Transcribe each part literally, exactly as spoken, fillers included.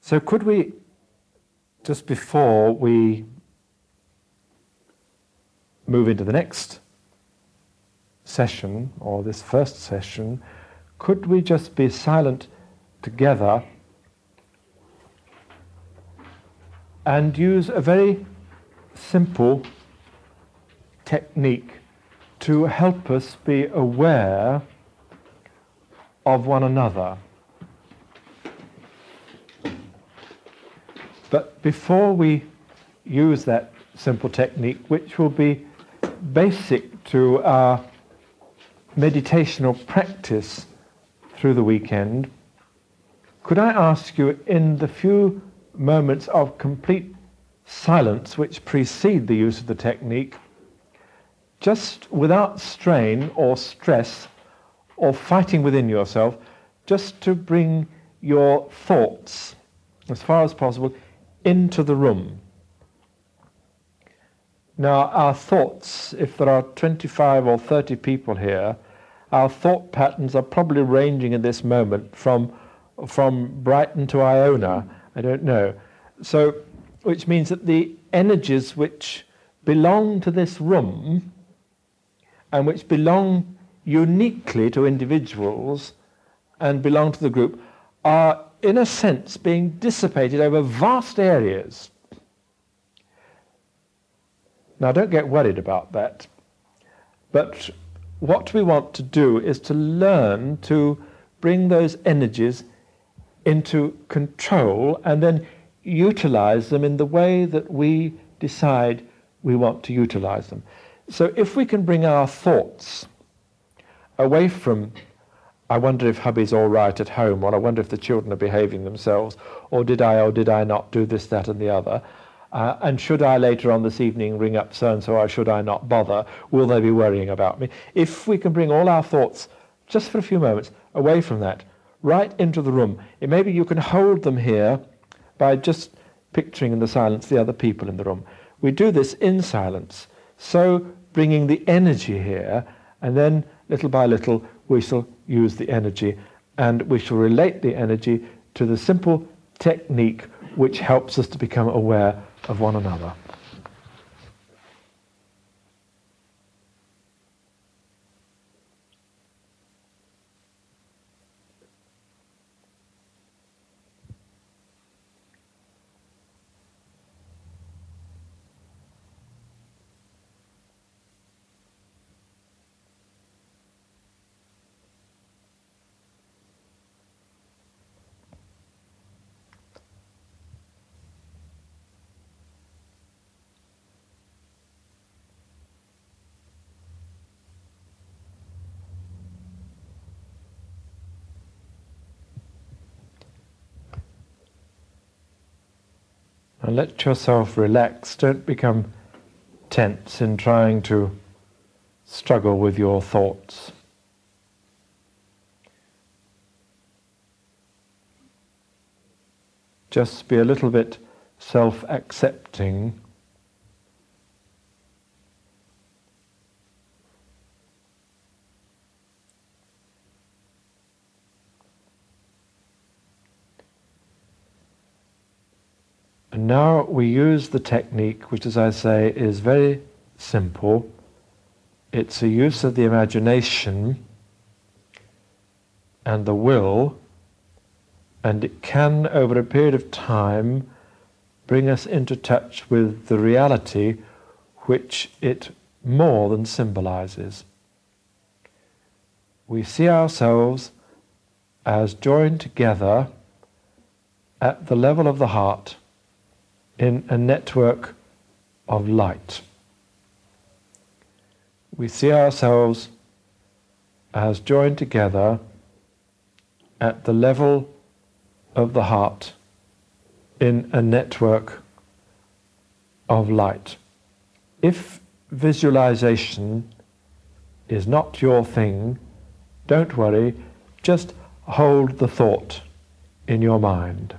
So could we, just before we move into the next session, or this first session, could we just be silent together and use a very simple technique to help us be aware of one another? But before we use that simple technique, which will be basic to our meditational practice through the weekend, could I ask you, in the few moments of complete silence which precede the use of the technique, just without strain or stress or fighting within yourself, just to bring your thoughts, as far as possible, into the room. Now, our thoughts, if there are twenty-five or thirty people here, our thought patterns are probably ranging in this moment from, from Brighton to Iona, I don't know. So, which means that the energies which belong to this room and which belong uniquely to individuals and belong to the group are, in a sense, being dissipated over vast areas. Now, don't get worried about that, but what we want to do is to learn to bring those energies into control and then utilize them in the way that we decide we want to utilize them. So if we can bring our thoughts away from, I wonder if hubby's all right at home, or I wonder if the children are behaving themselves, or did I or did I not do this, that and the other, uh, and should I later on this evening ring up so-and-so, or should I not bother, will they be worrying about me? If we can bring all our thoughts, just for a few moments, away from that, right into the room, it maybe you can hold them here by just picturing in the silence the other people in the room. We do this in silence, so bringing the energy here, and then little by little we shall use the energy, and we shall relate the energy to the simple technique which helps us to become aware of one another. And let yourself relax. Don't become tense in trying to struggle with your thoughts. Just be a little bit self-accepting. And now we use the technique, which, as I say, is very simple. It's a use of the imagination and the will, and it can, over a period of time, bring us into touch with the reality which it more than symbolizes. We see ourselves as joined together at the level of the heart in a network of light. We see ourselves as joined together at the level of the heart in a network of light. If visualization is not your thing, don't worry, just hold the thought in your mind.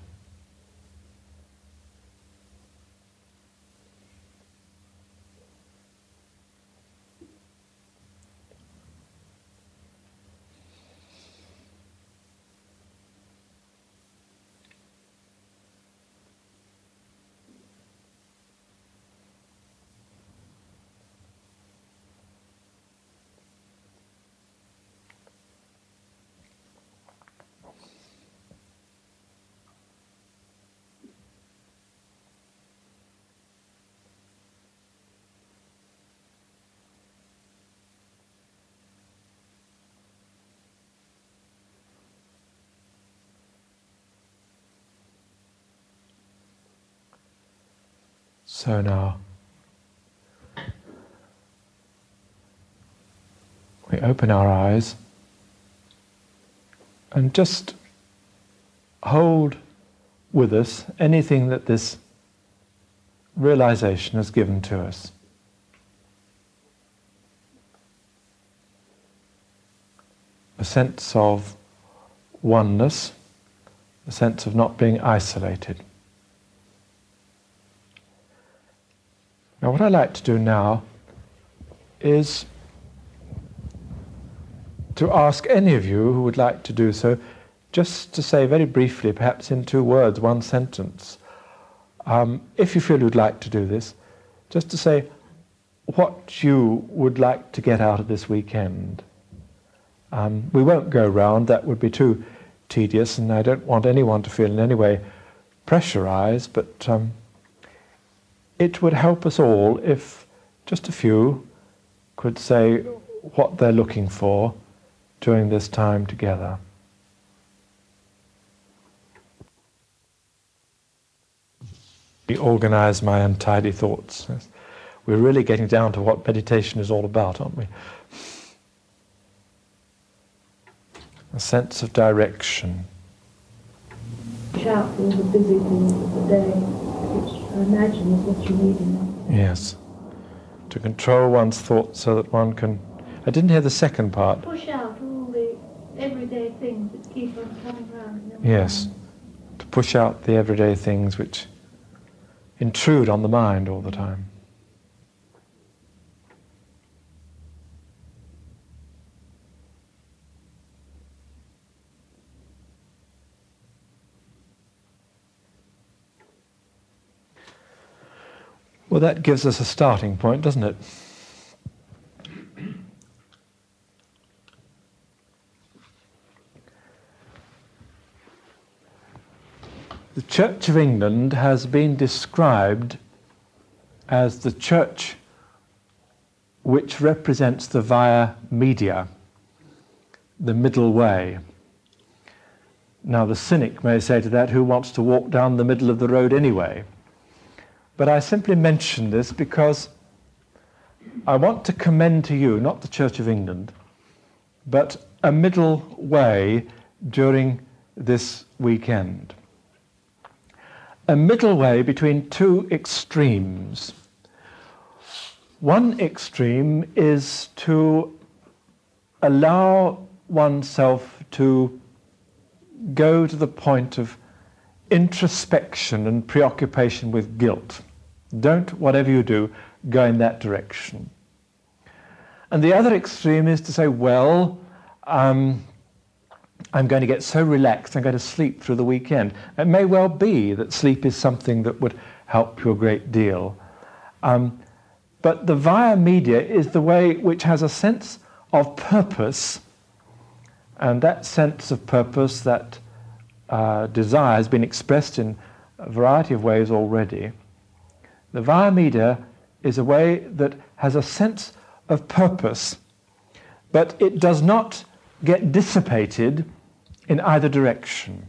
So now, we open our eyes and just hold with us anything that this realization has given to us. A sense of oneness, a sense of not being isolated. Now, what I like to do now is to ask any of you who would like to do so, just to say very briefly, perhaps in two words, one sentence, um, if you feel you'd like to do this, just to say what you would like to get out of this weekend. Um, we won't go round, that would be too tedious, and I don't want anyone to feel in any way pressurized, but um, it would help us all if just a few could say what they're looking for during this time together. Organize my untidy thoughts. We're really getting down to what meditation is all about, aren't we? A sense of direction. Push out all the busy things of the day, which I imagine is what you need in there. Yes. To control one's thoughts so that one can... I didn't hear the second part. Push out all the everyday things that keep on coming round. Yes. To push out the everyday things which intrude on the mind all the time. Well, that gives us a starting point, doesn't it? The Church of England has been described as the church which represents the via media, the middle way. Now, the cynic may say to that, who wants to walk down the middle of the road anyway? But I simply mention this because I want to commend to you, not the Church of England, but a middle way during this weekend. A middle way between two extremes. One extreme is to allow oneself to go to the point of introspection and preoccupation with guilt. Don't, whatever you do, go in that direction. And the other extreme is to say, well, um, I'm going to get so relaxed, I'm going to sleep through the weekend. It may well be that sleep is something that would help you a great deal. Um, but the via media is the way which has a sense of purpose, and that sense of purpose, that uh, desire, has been expressed in a variety of ways already. The via media is a way that has a sense of purpose, but it does not get dissipated in either direction.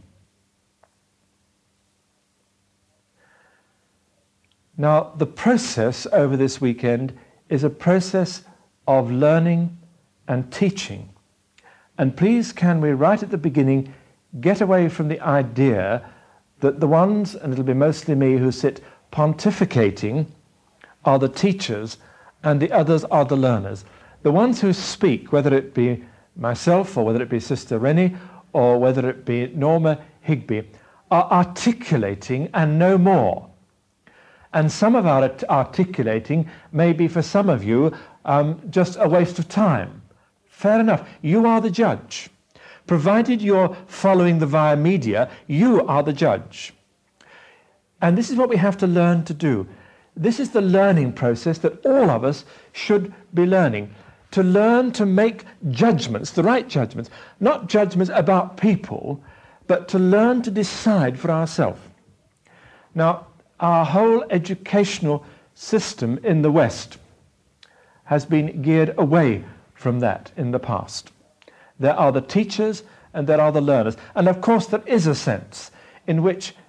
Now, the process over this weekend is a process of learning and teaching. And please, can we, right at the beginning, get away from the idea that the ones, and it'll be mostly me, who sit pontificating are the teachers and the others are the learners. The ones who speak, whether it be myself or whether it be Sister Rennie or whether it be Norma Higby, are articulating and no more. And some of our articulating may be, for some of you, um, just a waste of time. Fair enough. You are the judge. Provided you're following the via media, you are the judge. And this is what we have to learn to do. This is the learning process that all of us should be learning. To learn to make judgments, the right judgments, not judgments about people, but to learn to decide for ourselves. Now, our whole educational system in the West has been geared away from that in the past. There are the teachers and there are the learners. And of course there is a sense in which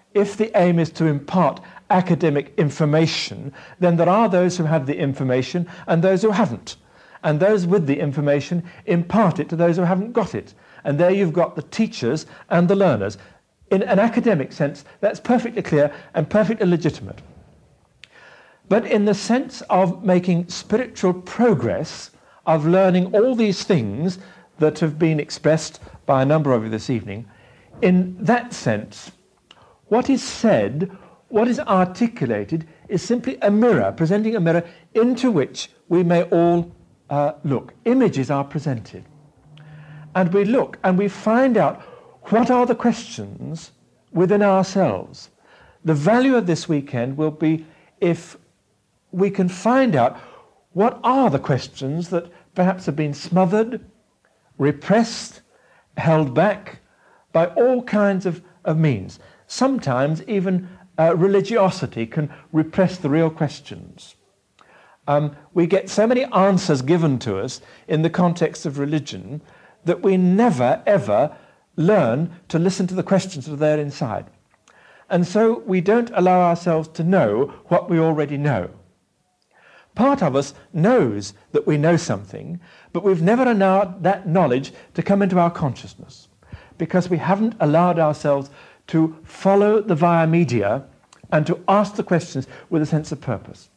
if the aim is to impart academic information, then there are those who have the information and those who haven't. And those with the information impart it to those who haven't got it. And there you've got the teachers and the learners. In an academic sense, that's perfectly clear and perfectly legitimate. But in the sense of making spiritual progress, of learning all these things that have been expressed by a number of you this evening, in that sense, what is said, what is articulated, is simply a mirror, presenting a mirror into which we may all uh, look. Images are presented. And we look and we find out what are the questions within ourselves. The value of this weekend will be if we can find out what are the questions that perhaps have been smothered, repressed, held back by all kinds of, of means. Sometimes even uh, religiosity can repress the real questions. Um, we get so many answers given to us in the context of religion that we never, ever learn to listen to the questions that are there inside. And so we don't allow ourselves to know what we already know. Part of us knows that we know something, but we've never allowed that knowledge to come into our consciousness because we haven't allowed ourselves to follow the via media and to ask the questions with a sense of purpose.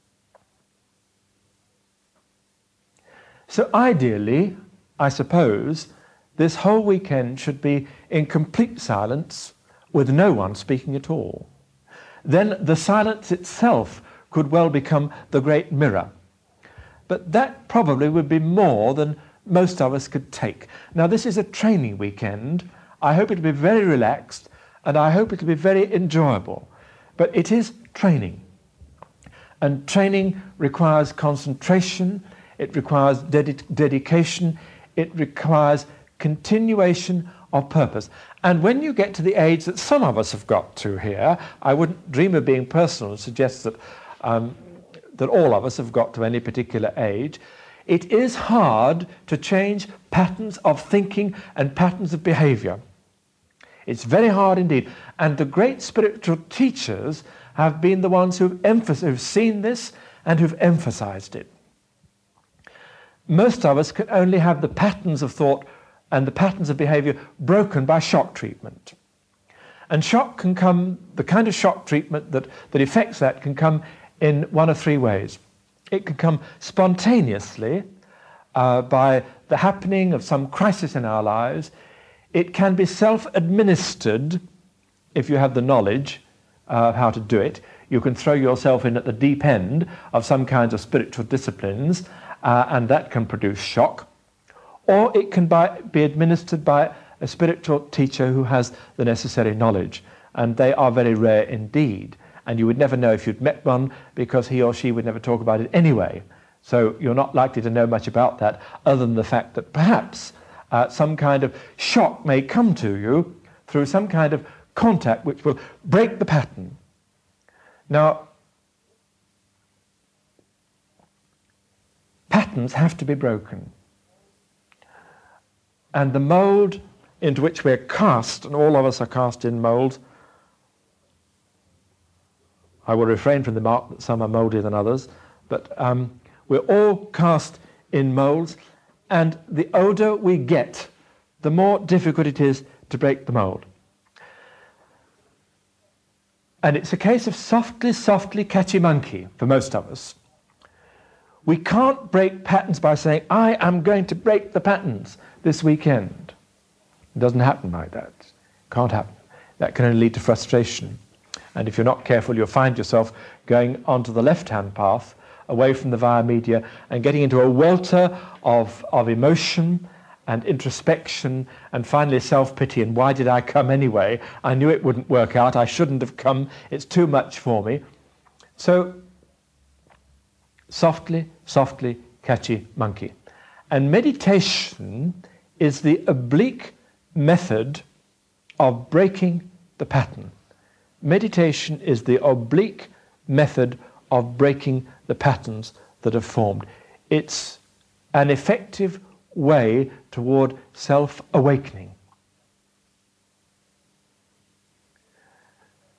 So ideally, I suppose, this whole weekend should be in complete silence with no one speaking at all. Then the silence itself could well become the great mirror. But that probably would be more than most of us could take. Now, this is a training weekend. I hope it'll be very relaxed, and I hope it'll be very enjoyable. But it is training. And training requires concentration, it requires ded- dedication, it requires continuation of purpose. And when you get to the age that some of us have got to here, I wouldn't dream of being personal and suggest that um, that all of us have got to any particular age, it is hard to change patterns of thinking and patterns of behavior. It's very hard indeed. And the great spiritual teachers have been the ones who've, emph- who've seen this and who've emphasized it. Most of us can only have the patterns of thought and the patterns of behavior broken by shock treatment. And shock can come, the kind of shock treatment that, that affects that can come in one of three ways. It can come spontaneously uh, by the happening of some crisis in our lives. It can be self-administered if you have the knowledge of how to do it. You can throw yourself in at the deep end of some kinds of spiritual disciplines, uh, and that can produce shock. Or it can by, be administered by a spiritual teacher who has the necessary knowledge, and they are very rare indeed. And you would never know if you'd met one because he or she would never talk about it anyway. So you're not likely to know much about that other than the fact that perhaps uh, some kind of shock may come to you through some kind of contact which will break the pattern. Now, patterns have to be broken. And the mould into which we're cast, and all of us are cast in moulds, I will refrain from the remark that some are mouldier than others, but um, we're all cast in moulds, and the older we get, the more difficult it is to break the mould. And it's a case of softly, softly catchy monkey for most of us. We can't break patterns by saying, I am going to break the patterns this weekend. It doesn't happen like that. It can't happen. That can only lead to frustration. And if you're not careful, you'll find yourself going onto the left-hand path, away from the via media, and getting into a welter of, of emotion and introspection and finally self-pity. And why did I come anyway? I knew it wouldn't work out. I shouldn't have come. It's too much for me. So, softly, softly, catchy monkey. And meditation is the oblique method of breaking the pattern. Meditation is the oblique method of breaking the patterns that have formed. It's an effective way toward self-awakening.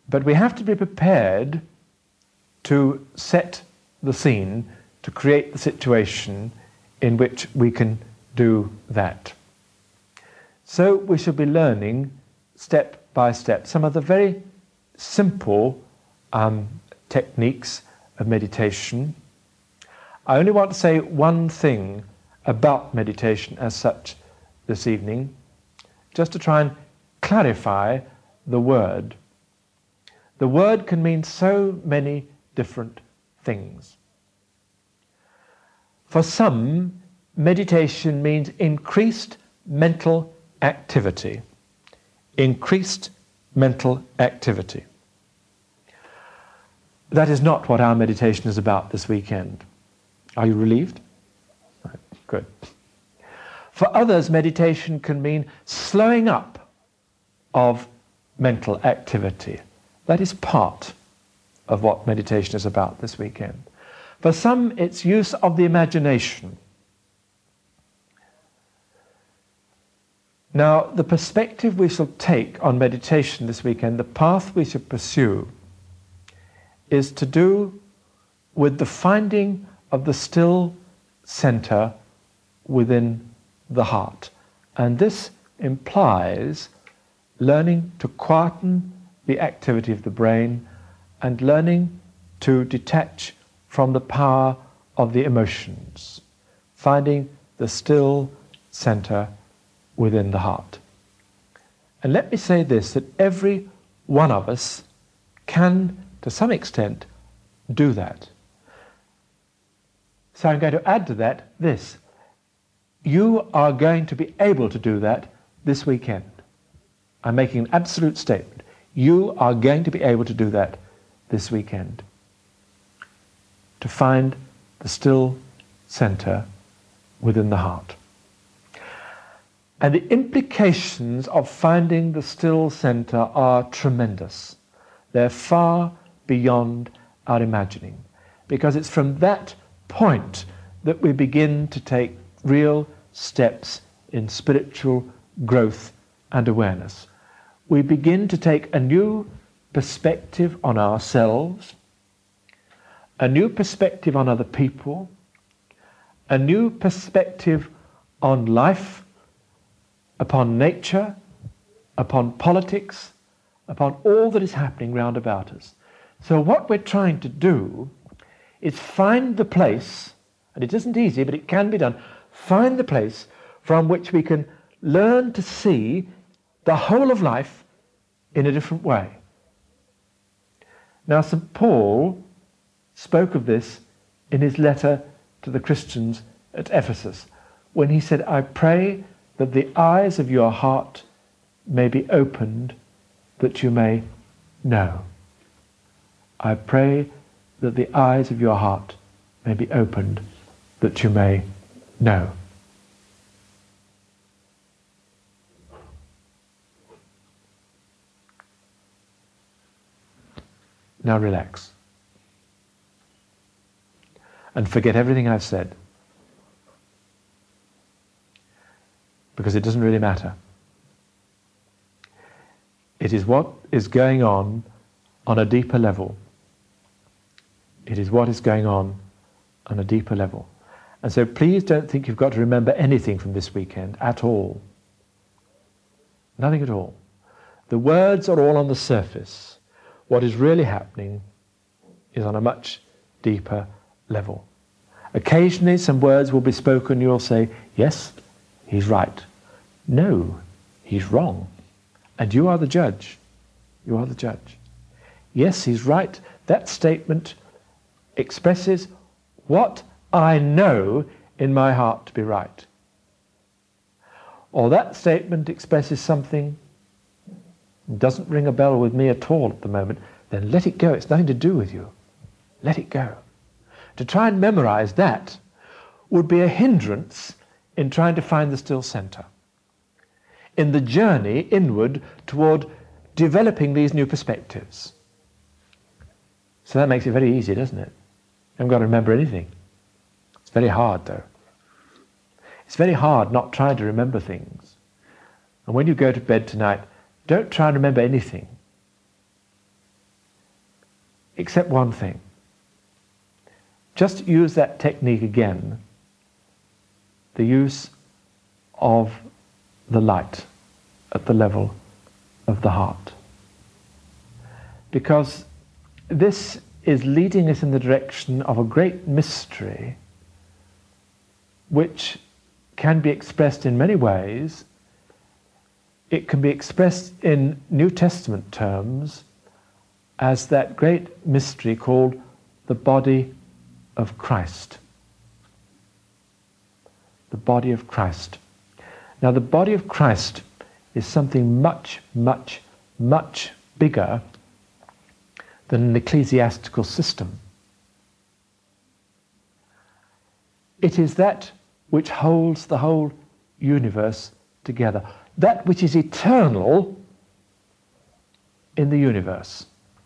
But we have to be prepared to set the scene, to create the situation in which we can do that. So we shall be learning step by step some of the very simple um, techniques of meditation. I only want to say one thing about meditation as such this evening, just to try and clarify the word. The word can mean so many different things. For some, meditation means increased mental activity. Increased mental activity. That is not what our meditation is about this weekend. Are you relieved? Right, good. For others, meditation can mean slowing up of mental activity. That is part of what meditation is about this weekend. For some, it's use of the imagination. Now, the perspective we shall take on meditation this weekend, the path we shall pursue, is to do with the finding of the still center within the heart. And this implies learning to quieten the activity of the brain and learning to detach from the power of the emotions, finding the still center within the heart. And let me say this, that every one of us can, to some extent, do that. So I'm going to add to that this. You are going to be able to do that this weekend. I'm making an absolute statement. You are going to be able to do that this weekend. To find the still center within the heart. And the implications of finding the still center are tremendous. They're far beyond our imagining. Because it's from that point that we begin to take real steps in spiritual growth and awareness. We begin to take a new perspective on ourselves, a new perspective on other people, a new perspective on life, upon nature, upon politics, upon all that is happening round about us. So what we're trying to do is find the place, and it isn't easy, but it can be done, find the place from which we can learn to see the whole of life in a different way. Now, Saint Paul spoke of this in his letter to the Christians at Ephesus, when he said, I pray that the eyes of your heart may be opened, that you may know. I pray that the eyes of your heart may be opened, that you may know. Now relax. And forget everything I've said. Because it doesn't really matter. It is what is going on on a deeper level. It is what is going on on a deeper level. And so please don't think you've got to remember anything from this weekend at all. Nothing at all. The words are all on the surface. What is really happening is on a much deeper level. Occasionally some words will be spoken, you'll say, yes, he's right. No, he's wrong. And you are the judge. You are the judge. Yes, he's right. That statement expresses what I know in my heart to be right. Or that statement expresses something that doesn't ring a bell with me at all at the moment, then let it go. It's nothing to do with you. Let it go. To try and memorize that would be a hindrance in trying to find the still center, in the journey inward toward developing these new perspectives. So that makes it very easy, doesn't it? You haven't got to remember anything. It's very hard, though. It's very hard not trying to remember things. And when you go to bed tonight, don't try and remember anything. except one thing. Just use that technique again, the use of the light at the level of the heart. Because this is leading us in the direction of a great mystery which can be expressed in many ways. It can be expressed in New Testament terms as that great mystery called the body of Christ. The body of Christ. Now, the body of Christ is something much, much, much bigger than an ecclesiastical system. It is that which holds the whole universe together. That which is eternal in the universe.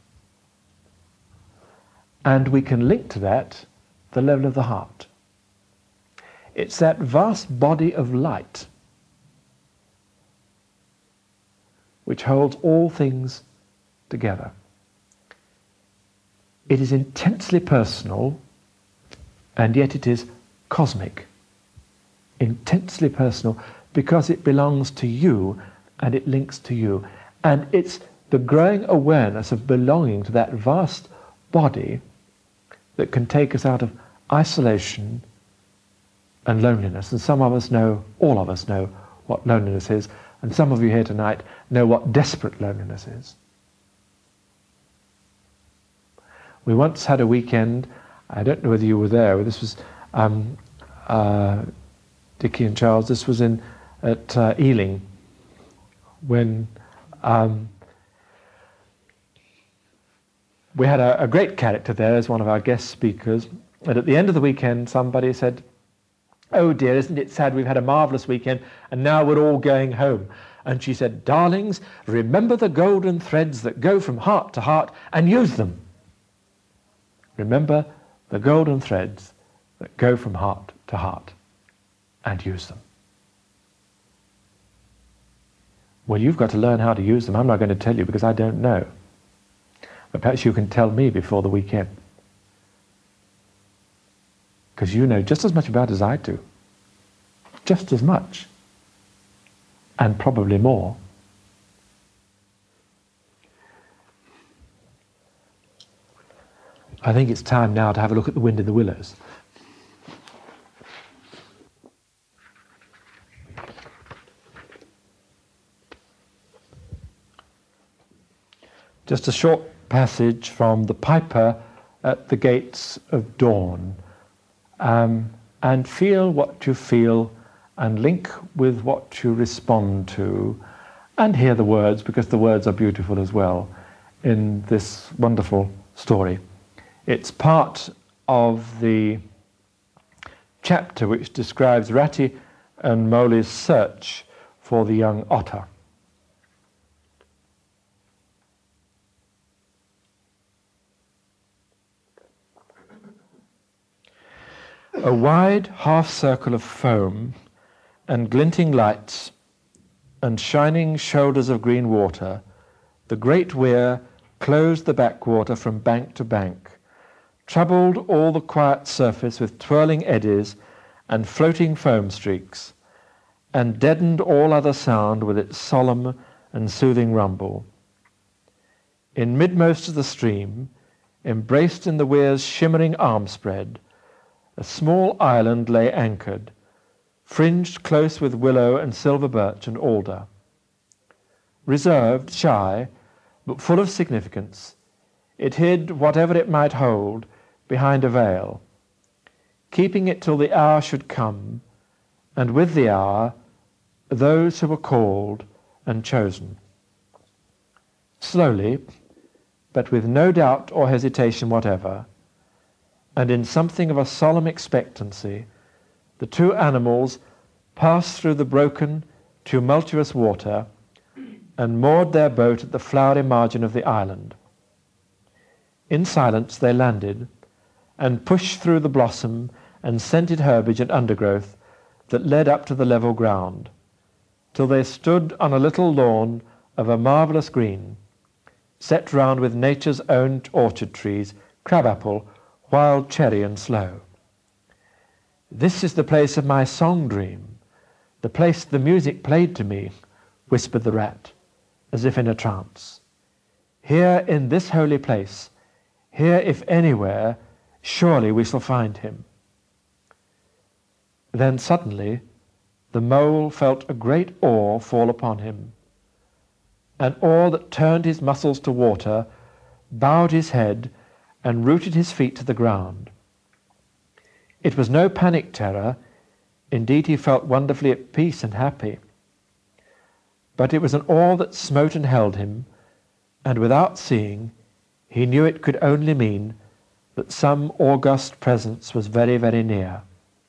And we can link to that the level of the heart. It's that vast body of light which holds all things together. It is intensely personal, and yet it is cosmic. Intensely personal because it belongs to you and it links to you. And it's the growing awareness of belonging to that vast body that can take us out of isolation and loneliness. And some of us know, all of us know what loneliness is, and some of you here tonight know what desperate loneliness is. We once had a weekend, I don't know whether you were there, this was um, uh, Dickie and Charles, this was in at uh, Ealing, when um, we had a, a great character there as one of our guest speakers, and at the end of the weekend somebody said, "Oh dear, isn't it sad, we've had a marvellous weekend and now we're all going home." And she said, "Darlings, remember the golden threads that go from heart to heart and use them." Remember the golden threads that go from heart to heart and use them. Well, you've got to learn how to use them. I'm not going to tell you because I don't know. But perhaps you can tell me before the weekend. Because you know just as much about it as I do. Just as much. And probably more. I think it's time now to have a look at the wind in the willows. Just a short passage from The Piper at the Gates of Dawn. Um, and feel what you feel and link with what you respond to, and hear the words, because the words are beautiful as well in this wonderful story. It's part of the chapter which describes Ratty and Molly's search for the young otter. A wide half-circle of foam and glinting lights and shining shoulders of green water, the great weir closed the backwater from bank to bank, troubled all the quiet surface with twirling eddies and floating foam streaks, and deadened all other sound with its solemn and soothing rumble. In midmost of the stream, embraced in the weir's shimmering arm spread, a small island lay anchored, fringed close with willow and silver birch and alder. Reserved, shy, but full of significance, it hid whatever it might hold behind a veil, keeping it till the hour should come, and with the hour, those who were called and chosen. Slowly, but with no doubt or hesitation whatever, and in something of a solemn expectancy, the two animals passed through the broken, tumultuous water and moored their boat at the flowery margin of the island. In silence they landed and pushed through the blossom and scented herbage and undergrowth that led up to the level ground, till they stood on a little lawn of a marvellous green, set round with nature's own orchard trees, crabapple, wild cherry and sloe. This is the place of my song dream, the place the music played to me, whispered the rat, as if in a trance. Here in this holy place, here if anywhere, surely we shall find him. Then suddenly the mole felt a great awe fall upon him, an awe that turned his muscles to water, bowed his head, and rooted his feet to the ground. It was no panic terror, indeed he felt wonderfully at peace and happy, but it was an awe that smote and held him, and without seeing, he knew it could only mean that some august presence was very, very near.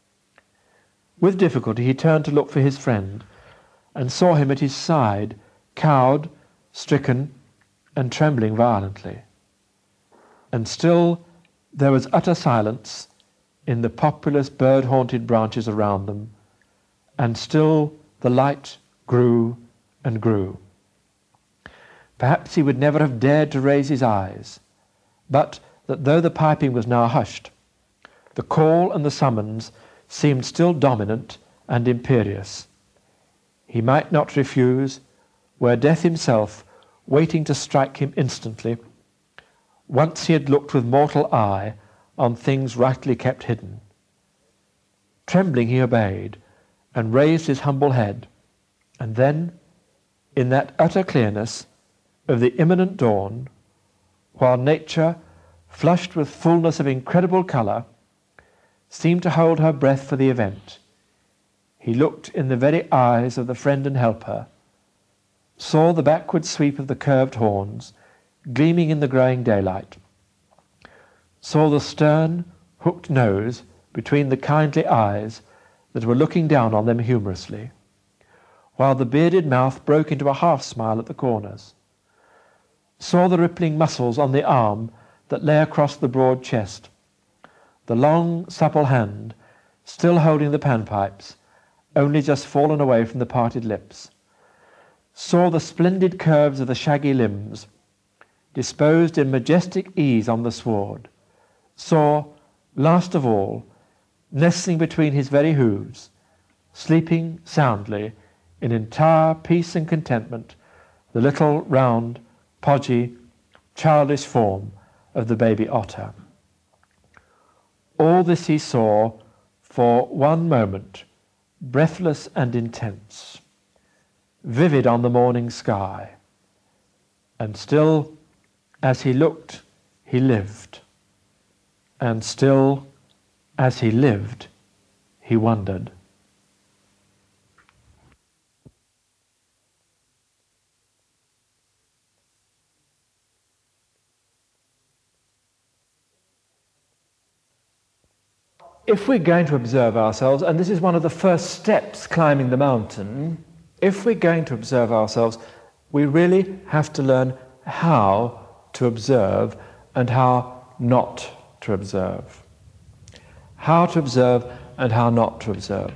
With difficulty he turned to look for his friend, and saw him at his side, cowed, stricken, and trembling violently. And still there was utter silence in the populous bird-haunted branches around them, and still the light grew and grew. Perhaps he would never have dared to raise his eyes, but that though the piping was now hushed, the call and the summons seemed still dominant and imperious. He might not refuse, were death himself waiting to strike him instantly, once he had looked with mortal eye on things rightly kept hidden. Trembling he obeyed, and raised his humble head, and then, in that utter clearness of the imminent dawn, while nature, flushed with fullness of incredible colour, seemed to hold her breath for the event, he looked in the very eyes of the friend and helper, saw the backward sweep of the curved horns gleaming in the growing daylight, saw the stern, hooked nose between the kindly eyes that were looking down on them humorously, while the bearded mouth broke into a half-smile at the corners, saw the rippling muscles on the arm that lay across the broad chest, the long, supple hand still holding the panpipes, only just fallen away from the parted lips, saw the splendid curves of the shaggy limbs disposed in majestic ease on the sward, saw, last of all, nestling between his very hooves, sleeping soundly in entire peace and contentment, the little, round, podgy, childish form of the baby otter. All this he saw for one moment, breathless and intense, vivid on the morning sky, and still, as he looked, he lived, and still, as he lived, he wondered. If we're going to observe ourselves, and this is one of the first steps climbing the mountain, if we're going to observe ourselves, we really have to learn how to observe and how not to observe. How to observe and how not to observe.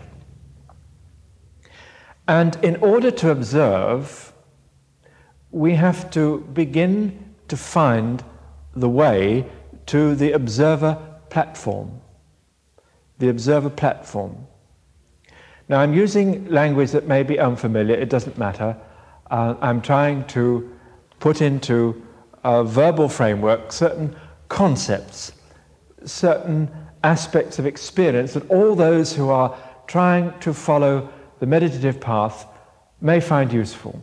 And in order to observe, we have to begin to find the way to the observer platform. The observer platform. Now, I'm using language that may be unfamiliar, it doesn't matter. Uh, I'm trying to put into a verbal framework certain concepts, certain aspects of experience that all those who are trying to follow the meditative path may find useful.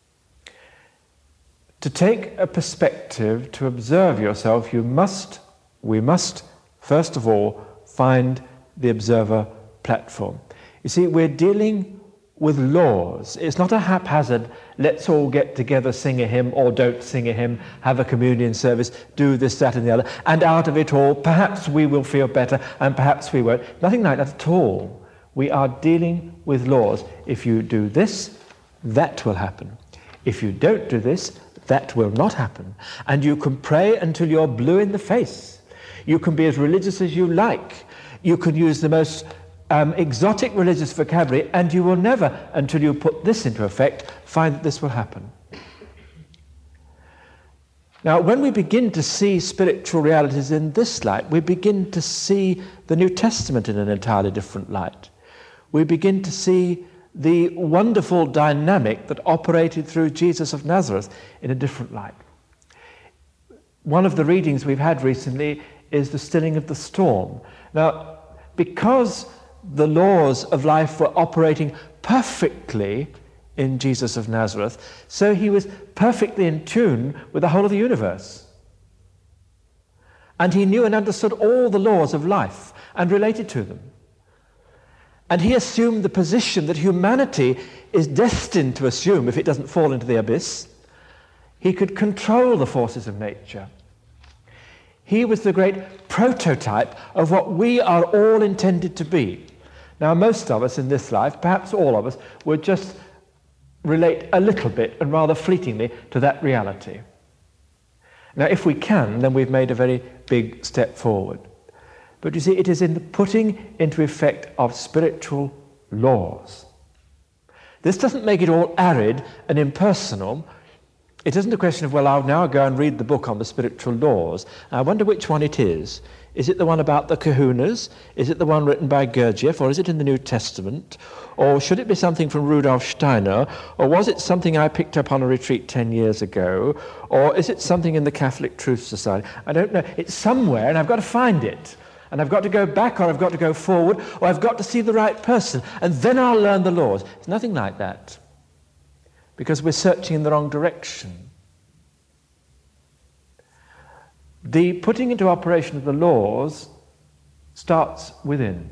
To take a perspective, to observe yourself, you must, we must, first of all, find the observer platform. You see, we're dealing with laws. It's not a haphazard, let's all get together, sing a hymn or don't sing a hymn, have a communion service, do this, that and the other, and out of it all, perhaps we will feel better and perhaps we won't. Nothing like that at all. We are dealing with laws. If you do this, that will happen. If you don't do this, that will not happen. And you can pray until you're blue in the face. You can be as religious as you like. You can use the most um, exotic religious vocabulary, and you will never, until you put this into effect, find that this will happen. Now, when we begin to see spiritual realities in this light, we begin to see the New Testament in an entirely different light. We begin to see the wonderful dynamic that operated through Jesus of Nazareth in a different light. One of the readings we've had recently is the stilling of the storm. Now, because the laws of life were operating perfectly in Jesus of Nazareth, so he was perfectly in tune with the whole of the universe. And he knew and understood all the laws of life and related to them. And he assumed the position that humanity is destined to assume if it doesn't fall into the abyss. He could control the forces of nature. He was the great prototype of what we are all intended to be. Now, most of us in this life, perhaps all of us, would just relate a little bit and rather fleetingly to that reality. Now, if we can, then we've made a very big step forward. But you see, it is in the putting into effect of spiritual laws. This doesn't make it all arid and impersonal. It isn't a question of, well, I'll now go and read the book on the spiritual laws. I wonder which one it is. Is it the one about the kahunas? Is it the one written by Gurdjieff? Or is it in the New Testament? Or should it be something from Rudolf Steiner? Or was it something I picked up on a retreat ten years ago? Or is it something in the Catholic Truth Society? I don't know. It's somewhere, and I've got to find it. And I've got to go back, or I've got to go forward, or I've got to see the right person, and then I'll learn the laws. It's nothing like that, because we're searching in the wrong direction. The putting into operation of the laws starts within.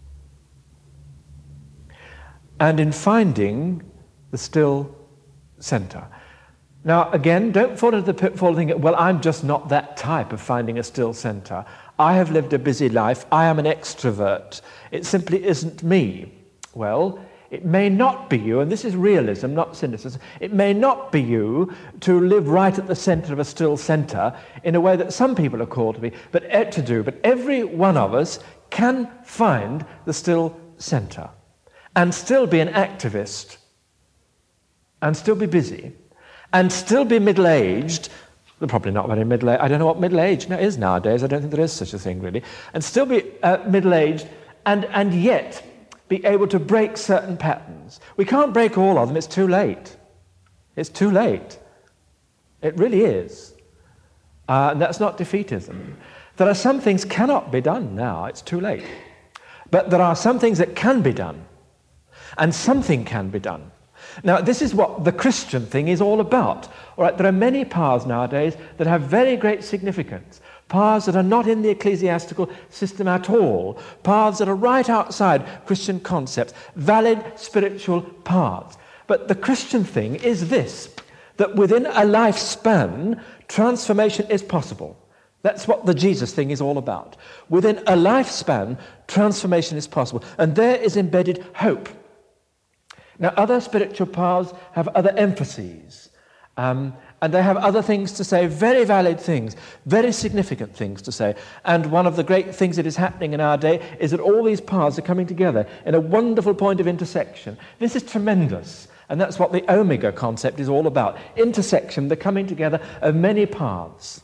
And in finding the still centre. Now, again, don't fall into the pitfall of thinking, well, I'm just not that type of finding a still centre. I have lived a busy life. I am an extrovert. It simply isn't me. Well, it may not be you, and this is realism, not cynicism. It may not be you to live right at the centre of a still centre in a way that some people are called to be, but to do. But every one of us can find the still centre and still be an activist and still be busy and still be middle-aged. Probably not very middle-aged. I don't know what middle-aged is nowadays. I don't think there is such a thing, really. And still be uh, middle-aged and, and yet be able to break certain patterns. We can't break all of them. It's too late. It's too late. It really is. Uh, and that's not defeatism. There are some things cannot be done now. It's too late. But there are some things that can be done. And something can be done. Now, this is what the Christian thing is all about. All right, there are many paths nowadays that have very great significance. Paths that are not in the ecclesiastical system at all. Paths that are right outside Christian concepts. Valid spiritual paths. But the Christian thing is this, that within a lifespan, transformation is possible. That's what the Jesus thing is all about. Within a lifespan, transformation is possible. And there is embedded hope. Now, other spiritual paths have other emphases, um, and they have other things to say, very valid things, very significant things to say. And one of the great things that is happening in our day is that all these paths are coming together in a wonderful point of intersection. This is tremendous, and that's what the Omega concept is all about. Intersection, the coming together of many paths.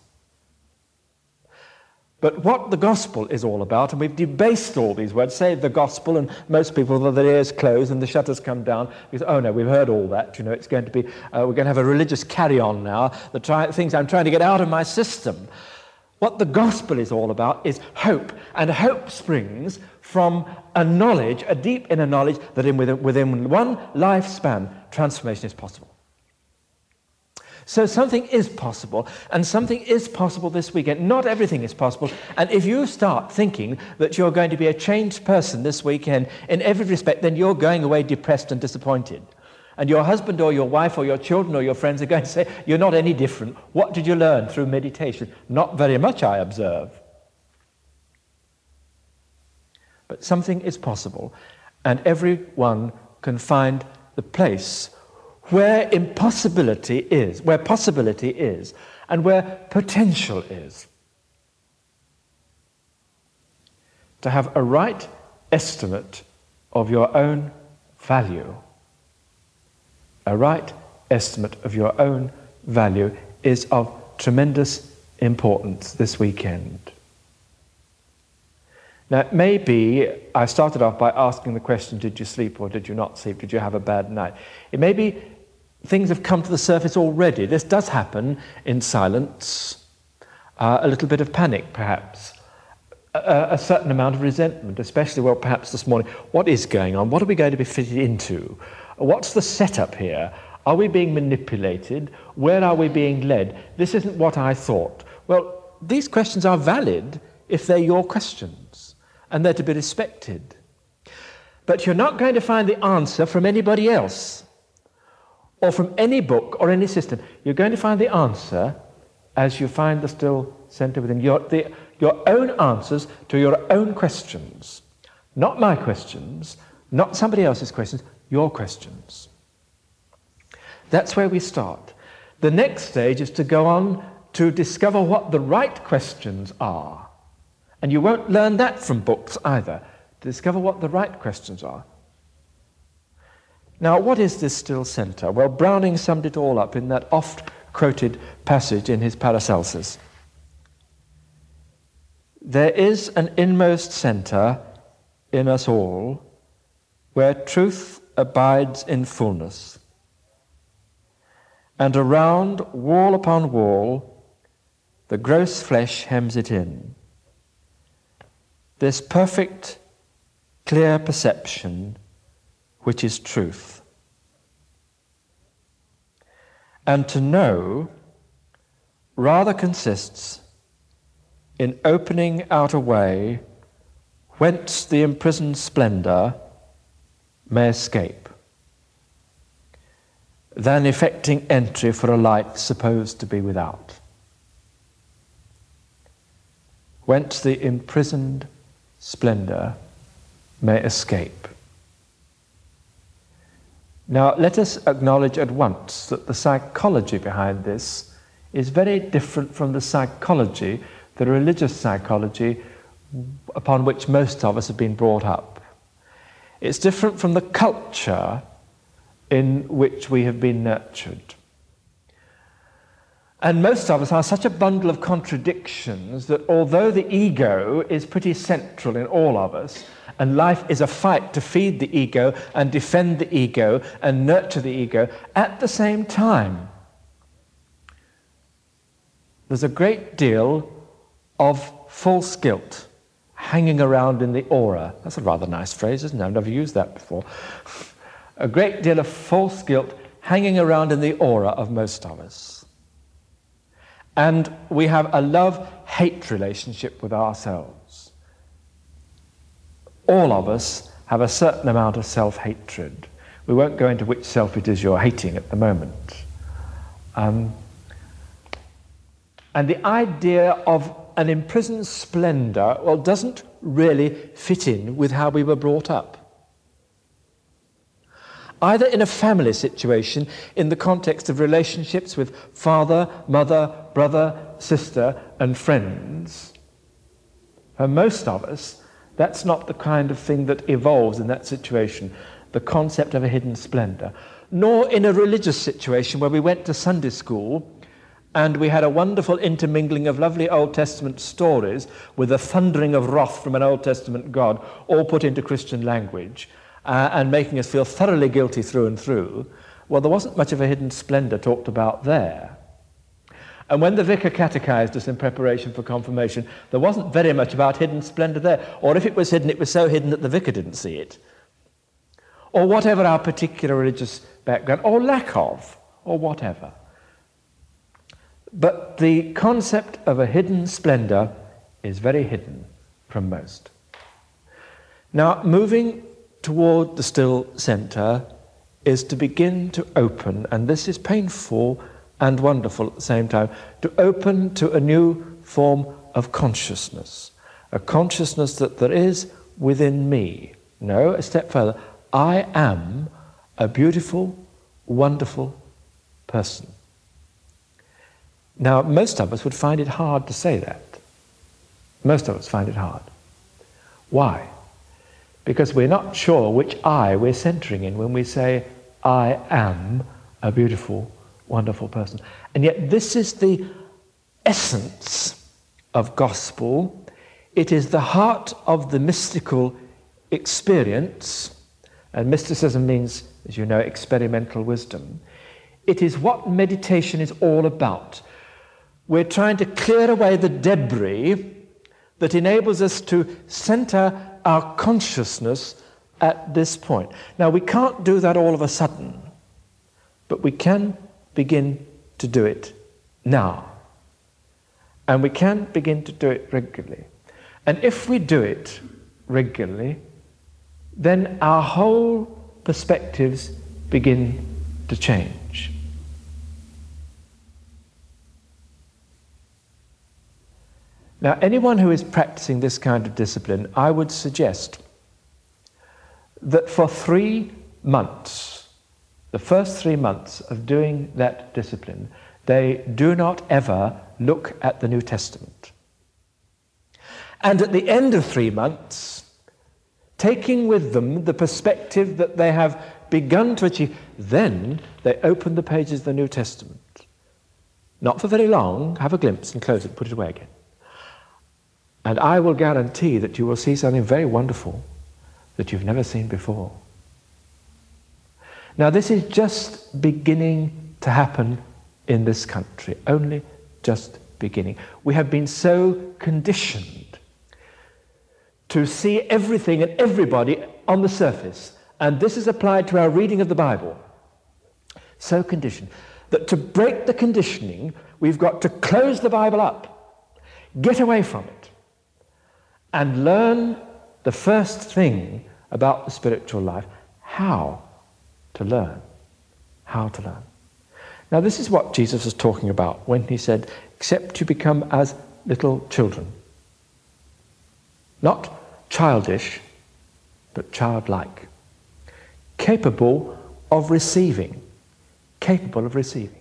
But what the gospel is all about, and we've debased all these words, say the gospel, and most people have their ears closed and the shutters come down because, oh no, we've heard all that, you know, it's going to be, uh, we're going to have a religious carry-on now, the try- things I'm trying to get out of my system. What the gospel is all about is hope, and hope springs from a knowledge, a deep inner knowledge, that in within, within one lifespan, transformation is possible. So something is possible, and something is possible this weekend. Not everything is possible, and if you start thinking that you're going to be a changed person this weekend in every respect, then you're going away depressed and disappointed. And your husband or your wife or your children or your friends are going to say, you're not any different. What did you learn through meditation? Not very much, I observe. But something is possible, and everyone can find the place where impossibility is, where possibility is, and where potential is. To have a right estimate of your own value. A right estimate of your own value is of tremendous importance this weekend. Now, maybe I started off by asking the question, did you sleep or did you not sleep? Did you have a bad night? It may be things have come to the surface already. This does happen in silence. Uh, a little bit of panic, perhaps. A, a certain amount of resentment, especially, well, perhaps this morning. What is going on? What are we going to be fitted into? What's the setup here? Are we being manipulated? Where are we being led? This isn't what I thought. Well, these questions are valid if they're your questions, and they're to be respected. But you're not going to find the answer from anybody else, or from any book or any system. You're going to find the answer as you find the still centre within. Your, the, your own answers to your own questions. Not my questions, not somebody else's questions, your questions. That's where we start. The next stage is to go on to discover what the right questions are. And you won't learn that from books either, to discover what the right questions are. Now, what is this still centre? Well, Browning summed it all up in that oft-quoted passage in his Paracelsus. There is an inmost centre in us all where truth abides in fullness, and around, wall upon wall, the gross flesh hems it in. This perfect, clear perception, which is truth. And to know rather consists in opening out a way whence the imprisoned splendour may escape, than effecting entry for a light supposed to be without. Whence the imprisoned splendour may escape. Now, let us acknowledge at once that the psychology behind this is very different from the psychology, the religious psychology, upon which most of us have been brought up. It's different from the culture in which we have been nurtured. And most of us are such a bundle of contradictions that although the ego is pretty central in all of us, and life is a fight to feed the ego and defend the ego and nurture the ego, at the same time, there's a great deal of false guilt hanging around in the aura. That's a rather nice phrase, isn't it? I've never used that before. A great deal of false guilt hanging around in the aura of most of us. And we have a love-hate relationship with ourselves. All of us have a certain amount of self-hatred. We won't go into which self it is you're hating at the moment. Um, and the idea of an imprisoned splendour, well, doesn't really fit in with how we were brought up. Either in a family situation, in the context of relationships with father, mother, brother, sister, and friends. For most of us, that's not the kind of thing that evolves in that situation, the concept of a hidden splendour. Nor in a religious situation where we went to Sunday school and we had a wonderful intermingling of lovely Old Testament stories with a thundering of wrath from an Old Testament God, all put into Christian language, uh, and making us feel thoroughly guilty through and through. Well, there wasn't much of a hidden splendour talked about there. And when the vicar catechized us in preparation for confirmation, there wasn't very much about hidden splendour there. Or if it was hidden, it was so hidden that the vicar didn't see it. Or whatever our particular religious background, or lack of, or whatever. But the concept of a hidden splendour is very hidden from most. Now, moving toward the still centre is to begin to open, and this is painful and wonderful at the same time, to open to a new form of consciousness, a consciousness that there is within me. No, a step further. I am a beautiful, wonderful person. Now, most of us would find it hard to say that. Most of us find it hard. Why? Because we're not sure which I we're centering in when we say, I am a beautiful, wonderful person. And yet this is the essence of gospel. It is the heart of the mystical experience, and mysticism means, as you know, experimental wisdom. It is what meditation is all about. We're trying to clear away the debris that enables us to center our consciousness at this point. Now, we can't do that all of a sudden, but we can begin to do it now. And we can begin to do it regularly. And if we do it regularly, then our whole perspectives begin to change. Now, anyone who is practicing this kind of discipline, I would suggest that for three months, the first three months of doing that discipline, they do not ever look at the New Testament. And at the end of three months, taking with them the perspective that they have begun to achieve, then they open the pages of the New Testament. Not for very long, have a glimpse and close it, put it away again. And I will guarantee that you will see something very wonderful that you've never seen before. Now, this is just beginning to happen in this country, only just beginning. We have been so conditioned to see everything and everybody on the surface, and this is applied to our reading of the Bible. So conditioned that to break the conditioning, we've got to close the Bible up, get away from it, and learn the first thing about the spiritual life, how to learn. How to learn. Now, this is what Jesus was talking about when he said, except you become as little children. Not childish, but childlike. Capable of receiving. Capable of receiving.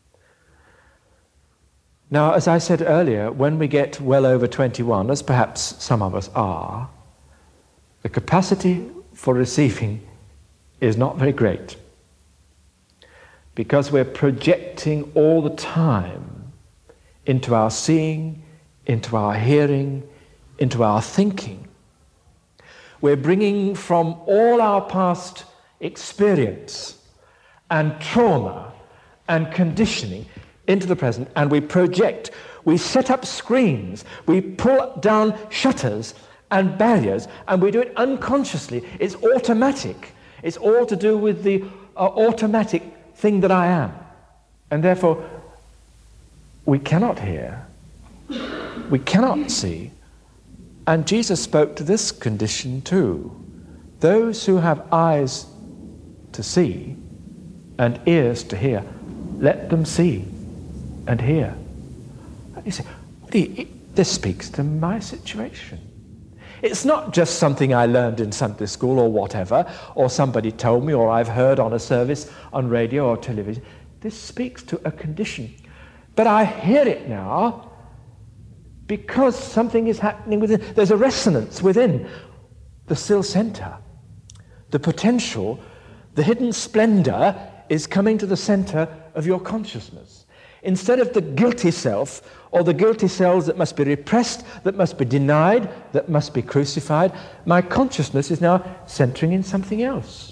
Now, as I said earlier, when we get well over twenty-one, as perhaps some of us are, the capacity for receiving is not very great, because we're projecting all the time into our seeing, into our hearing, into our thinking. We're bringing from all our past experience and trauma and conditioning into the present, and we project, we set up screens, we pull down shutters and barriers, and we do it unconsciously. It's automatic. It's all to do with the uh, automatic thing that I am. And therefore, we cannot hear, we cannot see. And Jesus spoke to this condition too. Those who have eyes to see and ears to hear, let them see and hear. And you say, this speaks to my situation. It's not just something I learned in Sunday school or whatever, or somebody told me, or I've heard on a service on radio or television. This speaks to a condition. But I hear it now because something is happening within. There's a resonance within the still center. The potential, the hidden splendor is coming to the center of your consciousness. Instead of the guilty self, or the guilty selves that must be repressed, that must be denied, that must be crucified, my consciousness is now centering in something else.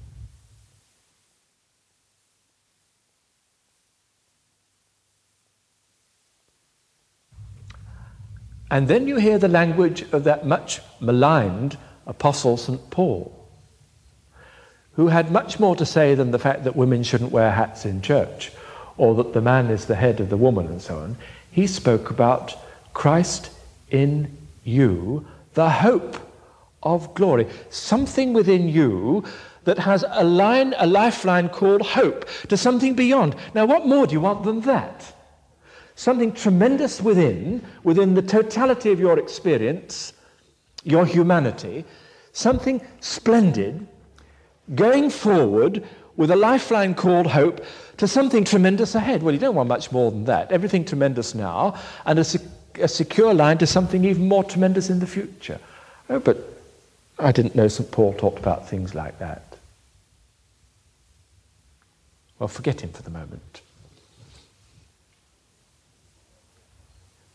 And then you hear the language of that much maligned apostle Saint Paul, who had much more to say than the fact that women shouldn't wear hats in church, or that the man is the head of the woman and so on. He spoke about Christ in you, the hope of glory. Something within you that has a line, a lifeline called hope to something beyond. Now, what more do you want than that? Something tremendous within, within the totality of your experience, your humanity, something splendid, going forward with a lifeline called hope to something tremendous ahead. Well, you don't want much more than that. Everything tremendous now, and a, sec- a secure line to something even more tremendous in the future. Oh, but I didn't know Saint Paul talked about things like that. Well, forget him for the moment.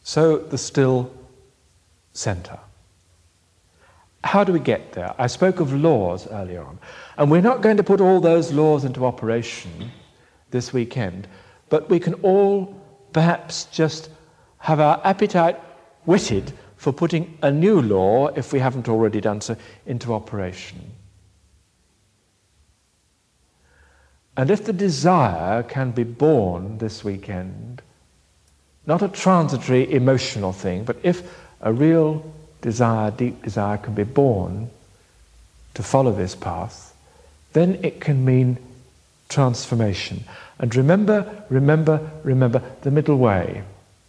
So the still center. How do we get there? I spoke of laws earlier on, and we're not going to put all those laws into operation this weekend, but we can all perhaps just have our appetite whetted for putting a new law, if we haven't already done so, into operation. And if the desire can be born this weekend, not a transitory emotional thing, but if a real desire, deep desire can be born to follow this path, then it can mean transformation. And remember, remember, remember the middle way.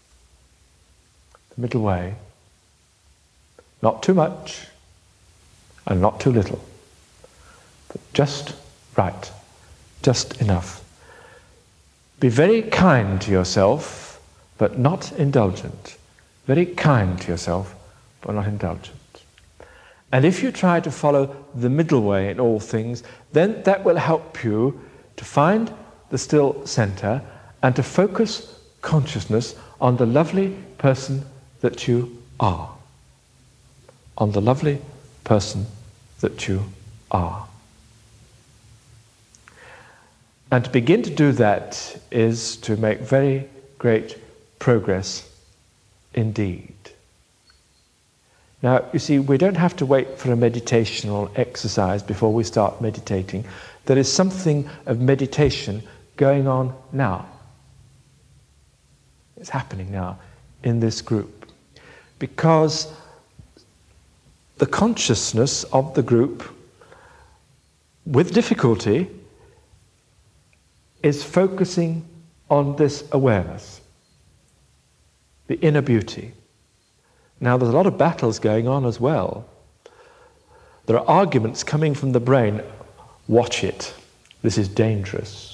The middle way. Not too much and not too little, but just right, just enough. Be very kind to yourself, but not indulgent. Very kind to yourself, but not indulgent. And if you try to follow the middle way in all things, then that will help you to find the still center and to focus consciousness on the lovely person that you are. On the lovely person that you are. And to begin to do that is to make very great progress indeed. Now, you see, we don't have to wait for a meditational exercise before we start meditating. There is something of meditation going on now. It's happening now in this group. Because the consciousness of the group, with difficulty, is focusing on this awareness, the inner beauty. Now, there's a lot of battles going on as well. There are arguments coming from the brain. Watch it. This is dangerous.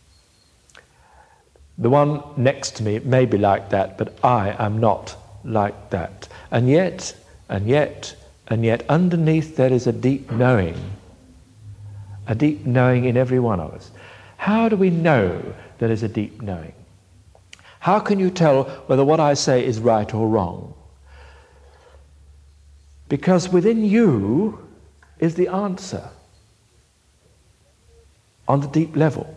The one next to me may be like that, but I am not like that. And yet, and yet, and yet, underneath there is a deep knowing. A deep knowing in every one of us. How do we know there is a deep knowing? How can you tell whether what I say is right or wrong? Because within you is the answer on the deep level.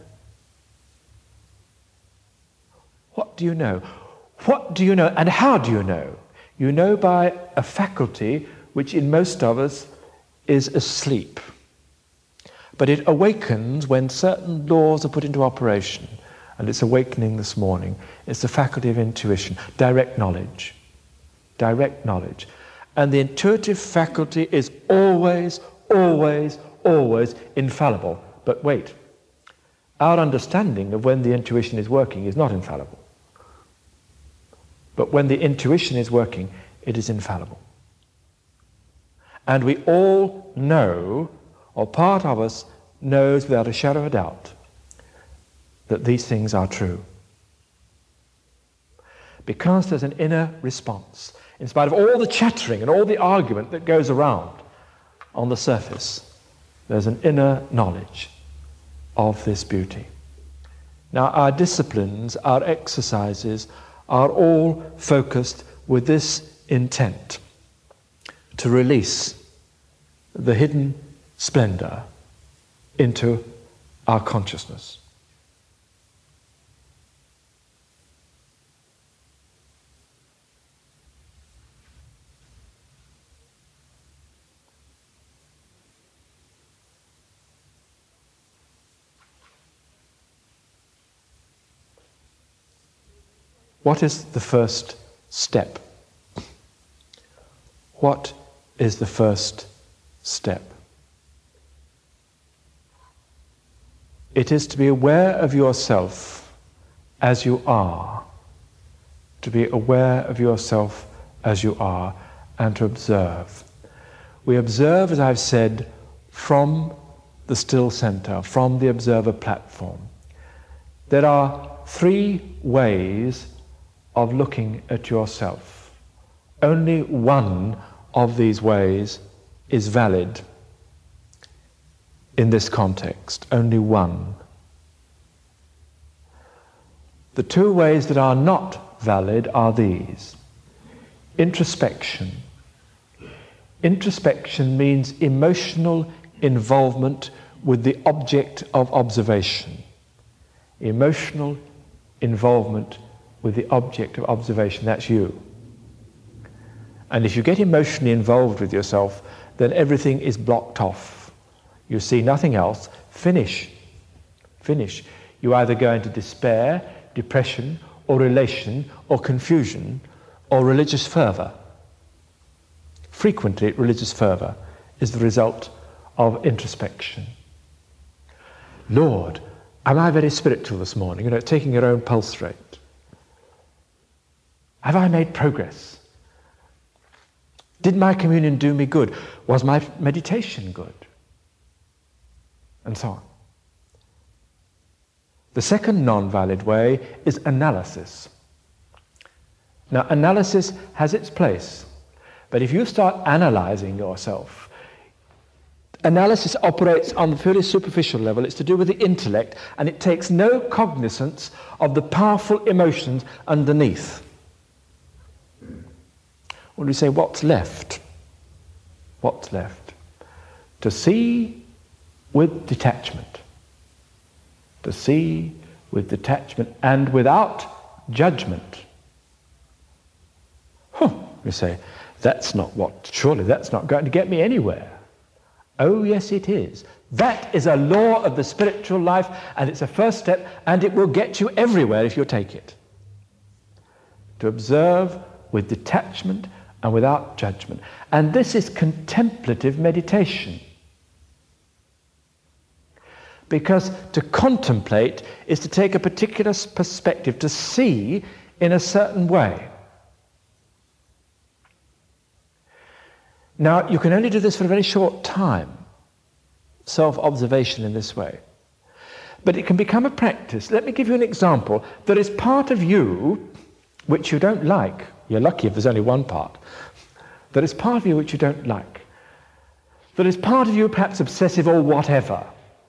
What do you know? What do you know and how do you know? You know by a faculty which in most of us is asleep. But it awakens when certain laws are put into operation. And it's awakening this morning. It's the faculty of intuition, direct knowledge. Direct knowledge. And the intuitive faculty is always, always, always infallible. But wait, our understanding of when the intuition is working is not infallible. But when the intuition is working, it is infallible. And we all know, or part of us knows without a shadow of a doubt, that these things are true. Because there's an inner response. In spite of all the chattering and all the argument that goes around on the surface, there's an inner knowledge of this beauty. Now, our disciplines, our exercises are all focused with this intent, to release the hidden splendor into our consciousness. What is the first step? What is the first step? It is to be aware of yourself as you are. To be aware of yourself as you are and to observe. We observe, as I've said, from the still center, from the observer platform. There are three ways of looking at yourself. Only one of these ways is valid in this context. Only one. The two ways that are not valid are these. introspection. Introspection means emotional involvement with the object of observation. Emotional involvement with the object of observation, that's you. And if you get emotionally involved with yourself, then everything is blocked off. You see nothing else. Finish. Finish. You either go into despair, depression, or elation, or confusion, or religious fervour. Frequently, religious fervour is the result of introspection. Lord, am I very spiritual this morning? You know, taking your own pulse rate. Have I made progress? Did my communion do me good? Was my meditation good? And so on. The second non-valid way is analysis. Now, analysis has its place, but if you start analysing yourself, analysis operates on the purely superficial level. It's to do with the intellect, and it takes no cognizance of the powerful emotions underneath. When we say, what's left? What's left? To see with detachment. To see with detachment and without judgment. Huh, we say, that's not what, surely that's not going to get me anywhere. Oh, yes, it is. That is a law of the spiritual life, and it's a first step, and it will get you everywhere if you take it. To observe with detachment and without judgment. And this is contemplative meditation. Because to contemplate is to take a particular perspective, to see in a certain way. Now, you can only do this for a very short time, self-observation in this way. But it can become a practice. Let me give you an example. There is part of you which you don't like. You're lucky if there's only one part. There is part of you which you don't like. There is part of you perhaps obsessive or whatever.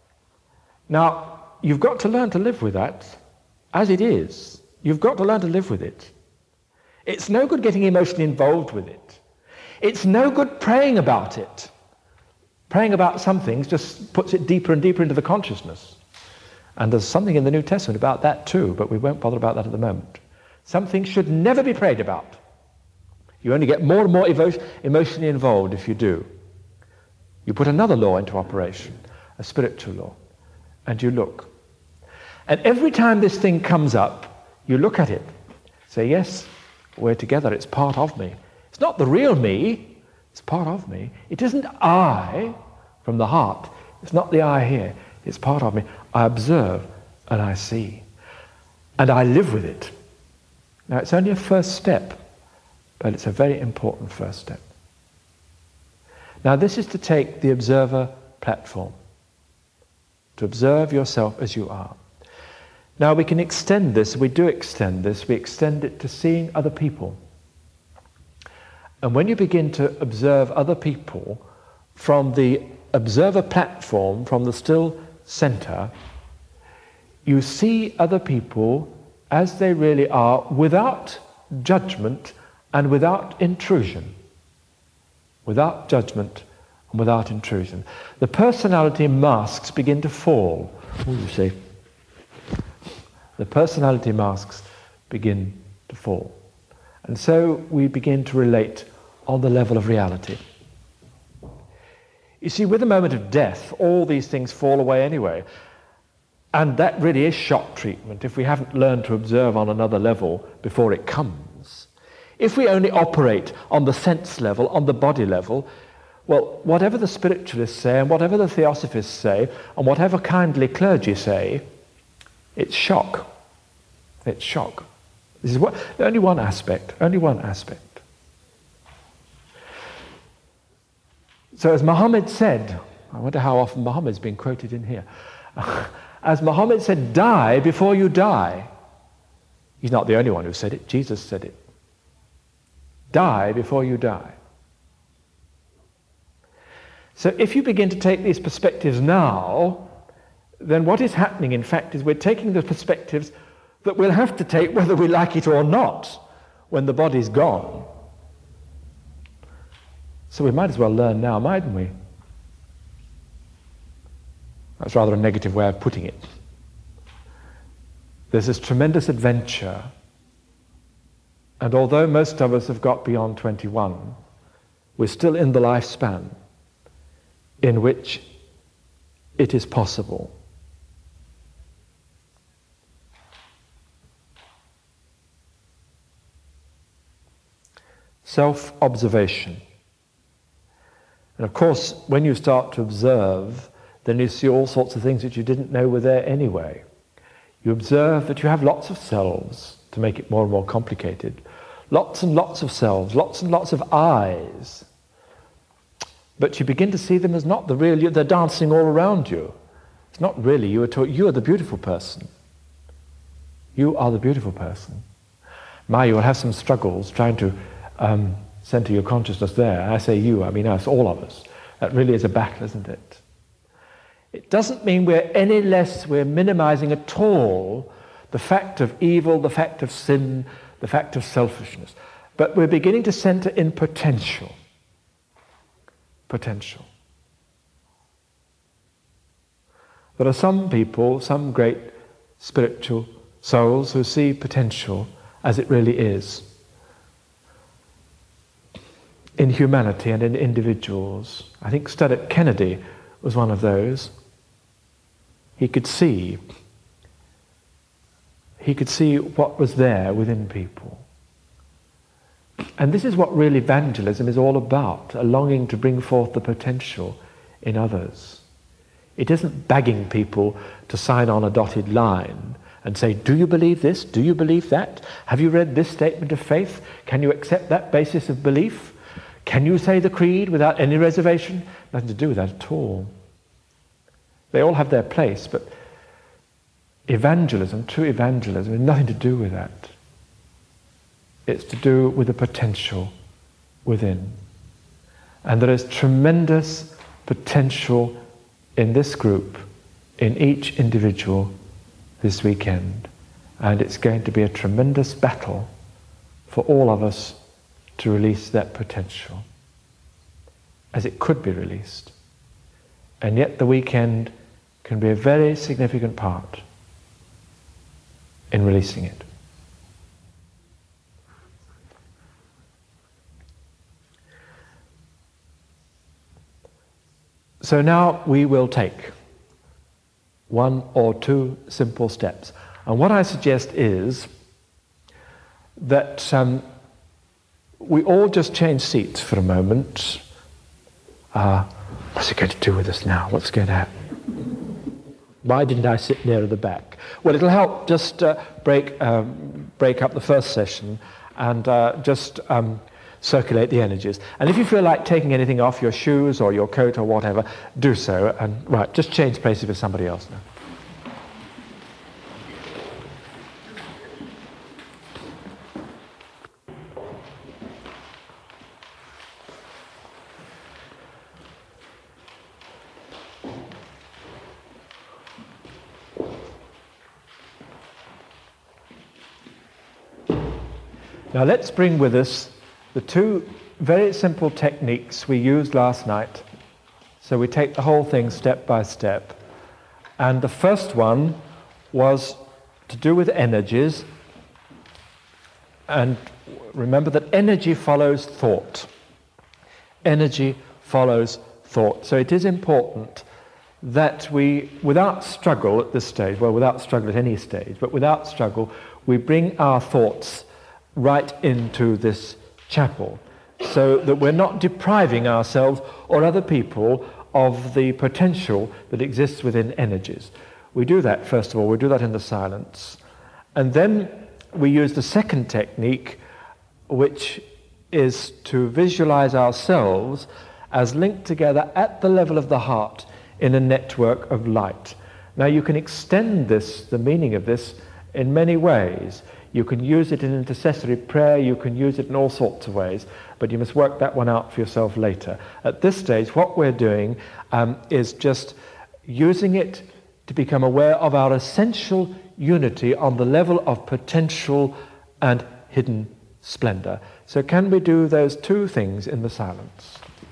Now, you've got to learn to live with that as it is. You've got to learn to live with it. It's no good getting emotionally involved with it. It's no good praying about it. Praying about some things just puts it deeper and deeper into the consciousness. And there's something in the New Testament about that too, but we won't bother about that at the moment. Some things should never be prayed about. You only get more and more evo- emotionally involved if you do. You put another law into operation, a spiritual law, and you look. And every time this thing comes up, you look at it. Say, yes, we're together, it's part of me. It's not the real me, it's part of me. It isn't I from the heart. It's not the I here. It's part of me. I observe and I see. And I live with it. Now, it's only a first step, but it's a very important first step. Now, this is to take the observer platform, to observe yourself as you are. Now, we can extend this, we do extend this, we extend it to seeing other people. And when you begin to observe other people from the observer platform, from the still center, you see other people as they really are, without judgment and without intrusion. Without judgment and without intrusion. The personality masks begin to fall. Oh, you see. The personality masks begin to fall. And so we begin to relate on the level of reality. You see, with the moment of death, all these things fall away anyway. And that really is shock treatment if we haven't learned to observe on another level before it comes. If we only operate on the sense level, on the body level, well, whatever the spiritualists say and whatever the theosophists say and whatever kindly clergy say, it's shock. It's shock. This is what, only one aspect, only one aspect. So as Muhammad said, I wonder how often Muhammad's been quoted in here. As Muhammad said, die before you die. He's not the only one who said it. Jesus said it. Die before you die. So if you begin to take these perspectives now, then what is happening, in fact, is we're taking the perspectives that we'll have to take whether we like it or not when the body's gone. So we might as well learn now, mightn't we? That's rather a negative way of putting it. There's this tremendous adventure, and although most of us have got beyond twenty-one, we're still in the lifespan in which it is possible. Self-observation. And of course, when you start to observe, then you see all sorts of things that you didn't know were there anyway. You observe that you have lots of selves, to make it more and more complicated. Lots and lots of selves, lots and lots of eyes. But you begin to see them as not the real you, they're dancing all around you. It's not really you at all. You are the beautiful person. You are the beautiful person. My, you will have some struggles trying to um, center your consciousness there. I say you, I mean us, all of us. That really is a battle, isn't it? It doesn't mean we're any less, we're minimizing at all the fact of evil, the fact of sin, the fact of selfishness. But we're beginning to center in potential. Potential. There are some people, some great spiritual souls who see potential as it really is in humanity and in individuals. I think Stuart Kennedy was one of those. He could see, he could see what was there within people. And this is what real evangelism is all about, a longing to bring forth the potential in others. It isn't begging people to sign on a dotted line and say, do you believe this? Do you believe that? Have you read this statement of faith? Can you accept that basis of belief? Can you say the creed without any reservation? Nothing to do with that at all. They all have their place, but evangelism, true evangelism, has nothing to do with that. It's to do with the potential within. And there is tremendous potential in this group, in each individual this weekend. And it's going to be a tremendous battle for all of us to release that potential, as it could be released. And yet the weekend can be a very significant part in releasing it. So now we will take one or two simple steps. And what I suggest is that um, we all just change seats for a moment. Uh, what's it going to do with us now? What's going to happen? Why didn't I sit nearer the back? Well, it'll help just uh, break um, break up the first session and uh, just um, circulate the energies. And if you feel like taking anything off, your shoes or your coat or whatever, do so. And right, just change places with somebody else now. Now let's bring with us the two very simple techniques we used last night. So we take the whole thing step by step. And the first one was to do with energies. And remember that energy follows thought. Energy follows thought. So it is important that we, without struggle at this stage, well, without struggle at any stage, but without struggle, we bring our thoughts right into this chapel, so that we're not depriving ourselves or other people of the potential that exists within energies. We do that, first of all, we do that in the silence. And then we use the second technique, which is to visualize ourselves as linked together at the level of the heart in a network of light. Now you can extend this, the meaning of this, in many ways. You can use it in intercessory prayer, you can use it in all sorts of ways, but you must work that one out for yourself later. At this stage, what we're doing um, is just using it to become aware of our essential unity on the level of potential and hidden splendor. So can we do those two things in the silence?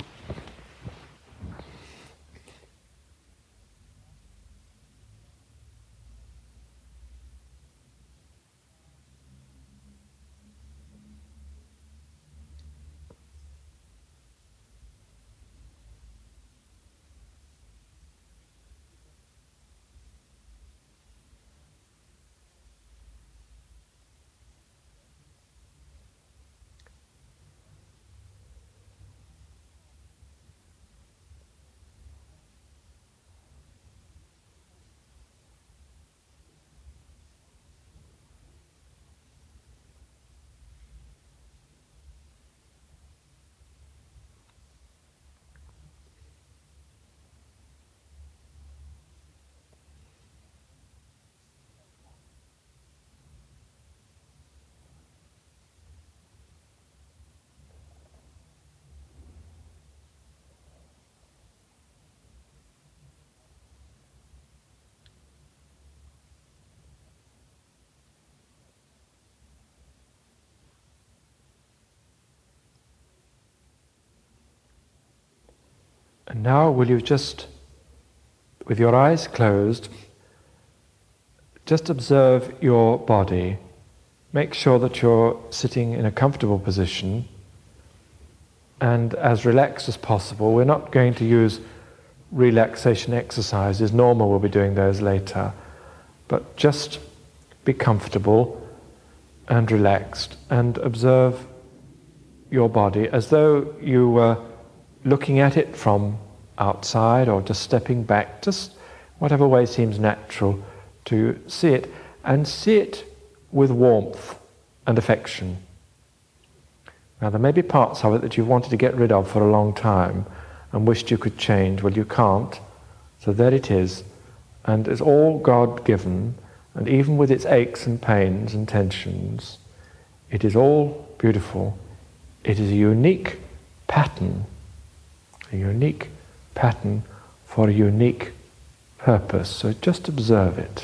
And now will you just, with your eyes closed, just observe your body. Make sure that you're sitting in a comfortable position and as relaxed as possible. We're not going to use relaxation exercises. Norma will be doing those later. But just be comfortable and relaxed and observe your body as though you were looking at it from outside or just stepping back, just whatever way seems natural to see it, and see it with warmth and affection. Now there may be parts of it that you've wanted to get rid of for a long time and wished you could change. Well, you can't, so there it is, and it's all God-given, and even with its aches and pains and tensions, it is all beautiful. It is a unique pattern, a unique pattern for a unique purpose. So just observe it.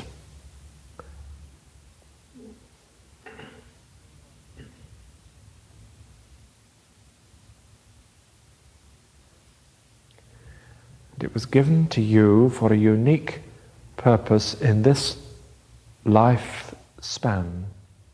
It was given to you for a unique purpose in this life span.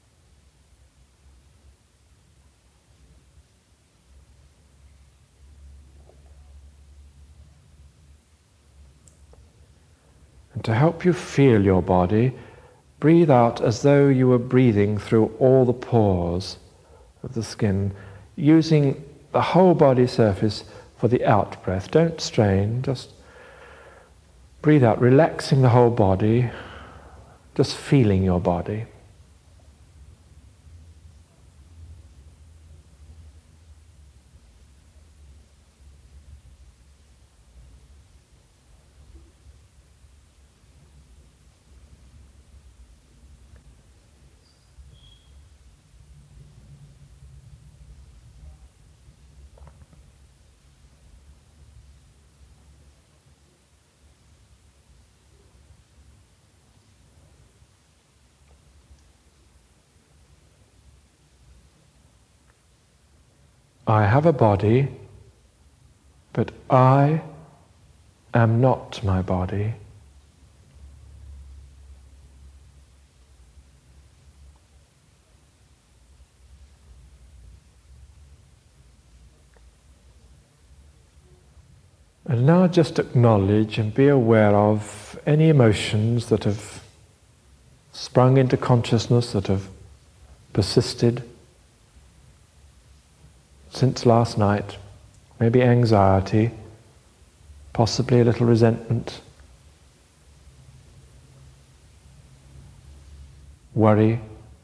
And to help you feel your body, breathe out as though you were breathing through all the pores of the skin, using the whole body surface for the out breath. Don't strain, just breathe out, relaxing the whole body, just feeling your body. I have a body, but I am not my body. And now just acknowledge and be aware of any emotions that have sprung into consciousness, that have persisted since last night. Maybe anxiety, possibly a little resentment, worry.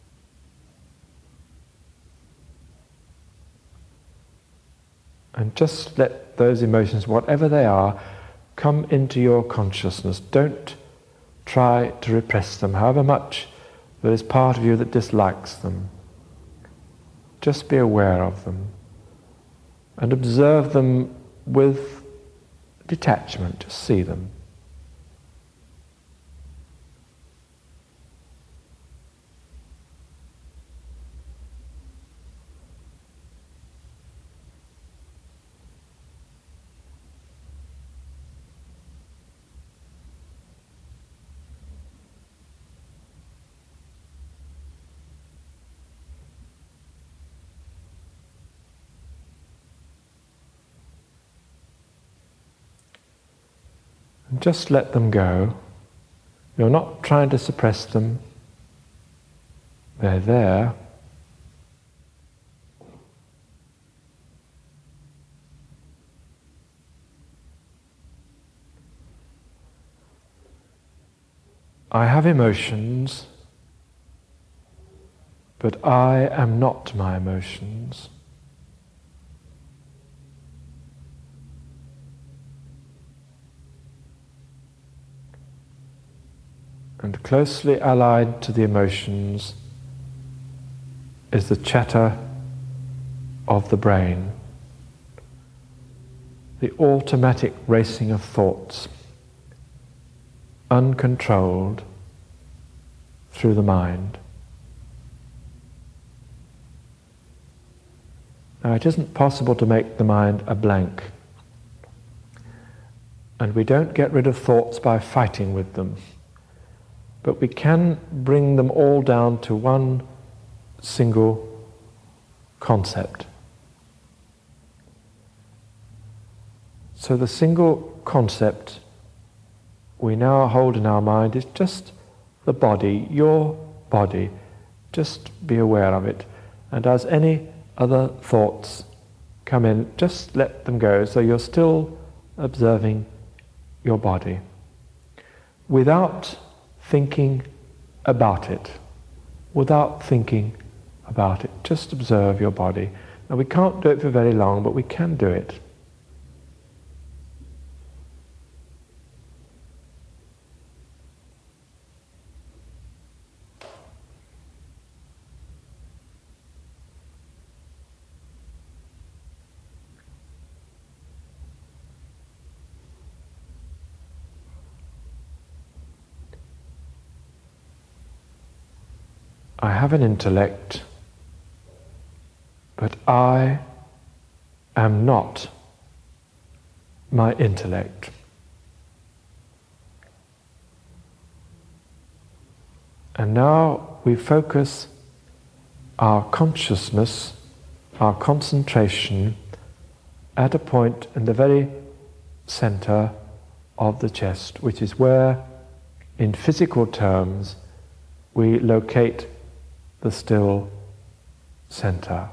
And just let those emotions, whatever they are, come into your consciousness. Don't try to repress them, however much there is part of you that dislikes them. Just be aware of them and observe them with detachment. Just see them. And just let them go. You're not trying to suppress them. They're there. I have emotions, but I am not my emotions. And closely allied to the emotions is the chatter of the brain, the automatic racing of thoughts, uncontrolled through the mind. Now, it isn't possible to make the mind a blank. And we don't get rid of thoughts by fighting with them, but we can bring them all down to one single concept. So the single concept we now hold in our mind is just the body, your body. Just be aware of it. And as any other thoughts come in, just let them go, so you're still observing your body without thinking about it. Without thinking about it. Just observe your body. Now we can't do it for very long, but we can do it. I have an intellect, but I am not my intellect. And now we focus our consciousness, our concentration, at a point in the very center of the chest, which is where, in physical terms, we locate the still center.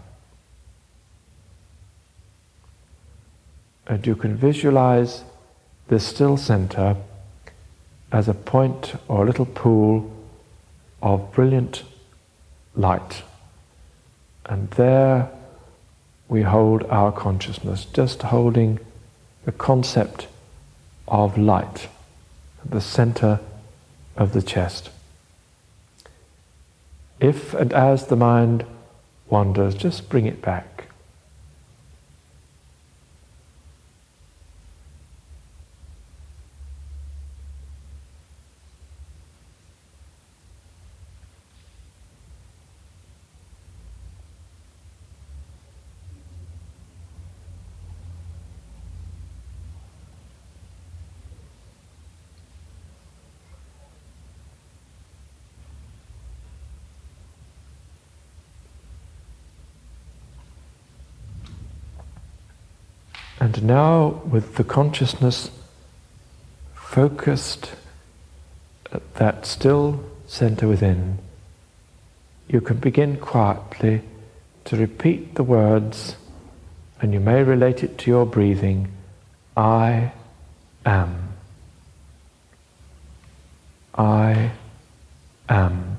And you can visualize this still center as a point or a little pool of brilliant light. And there we hold our consciousness, just holding the concept of light at the center of the chest. If and as the mind wanders, just bring it back. And now, with the consciousness focused at that still center within, you can begin quietly to repeat the words, and you may relate it to your breathing, I am. I am.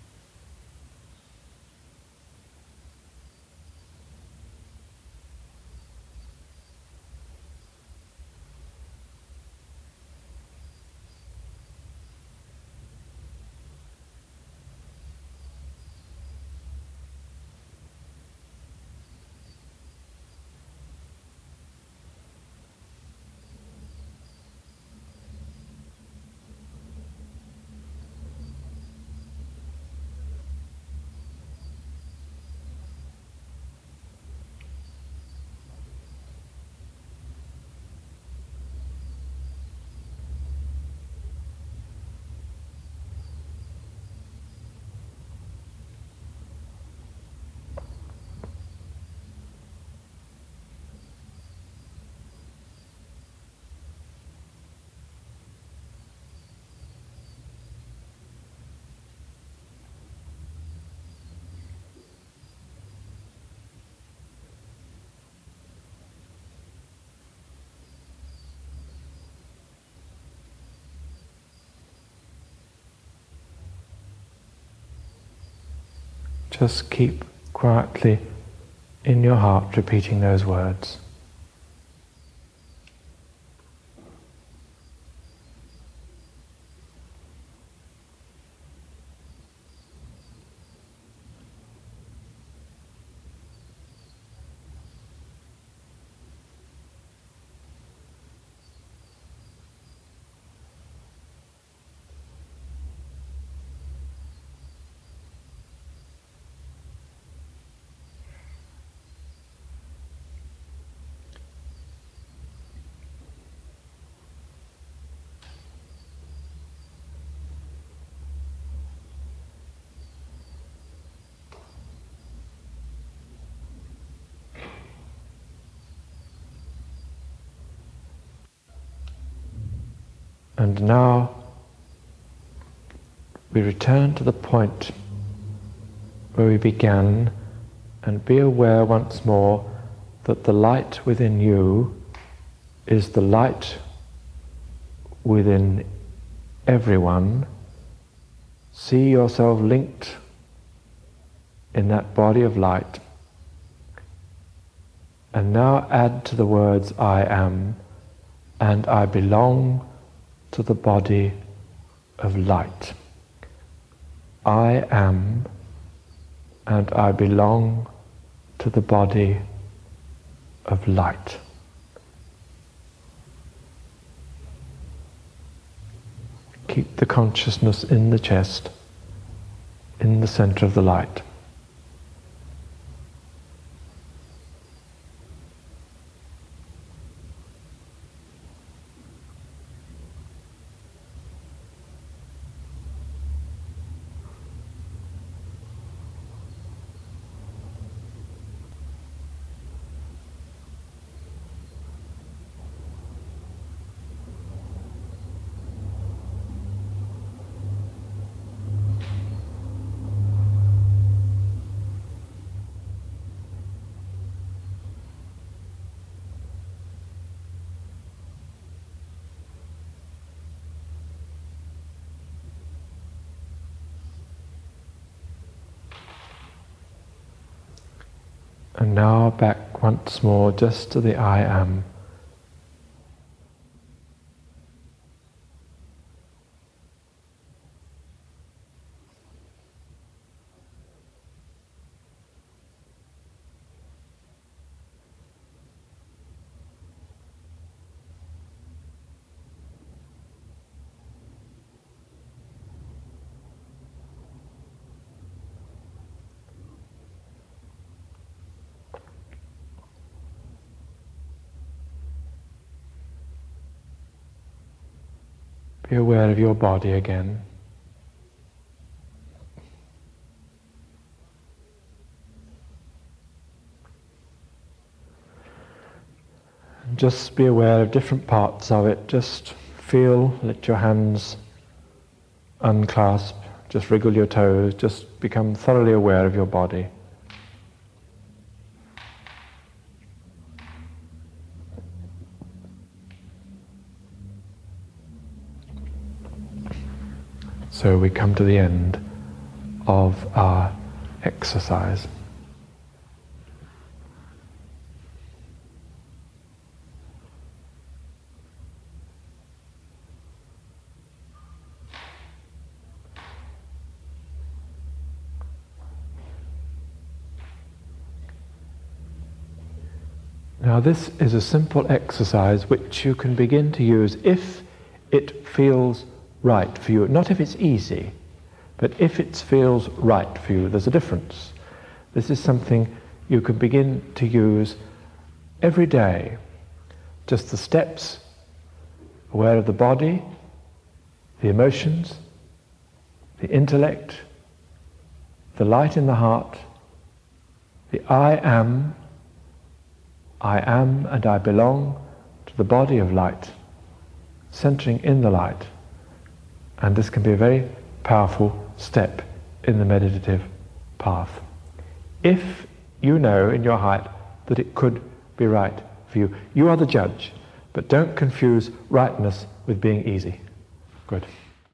Just keep quietly in your heart repeating those words. And now we return to the point where we began, and be aware once more that the light within you is the light within everyone. See yourself linked in that body of light. And now add to the words I am, and I belong to the body of light. I am, and I belong to the body of light. Keep the consciousness in the chest, in the center of the light. And now back once more just to the I am. Be aware of your body again. And just be aware of different parts of it. Just feel, let your hands unclasp, just wriggle your toes, just become thoroughly aware of your body. So we come to the end of our exercise. Now this is a simple exercise which you can begin to use if it feels right for you. Not if it's easy, but if it feels right for you. There's a difference. This is something you can begin to use every day. Just the steps, aware of the body, the emotions, the intellect, the light in the heart, the I am, I am and I belong to the body of light, centering in the light. And this can be a very powerful step in the meditative path. If you know in your heart that it could be right for you, you are the judge, but don't confuse rightness with being easy. Good.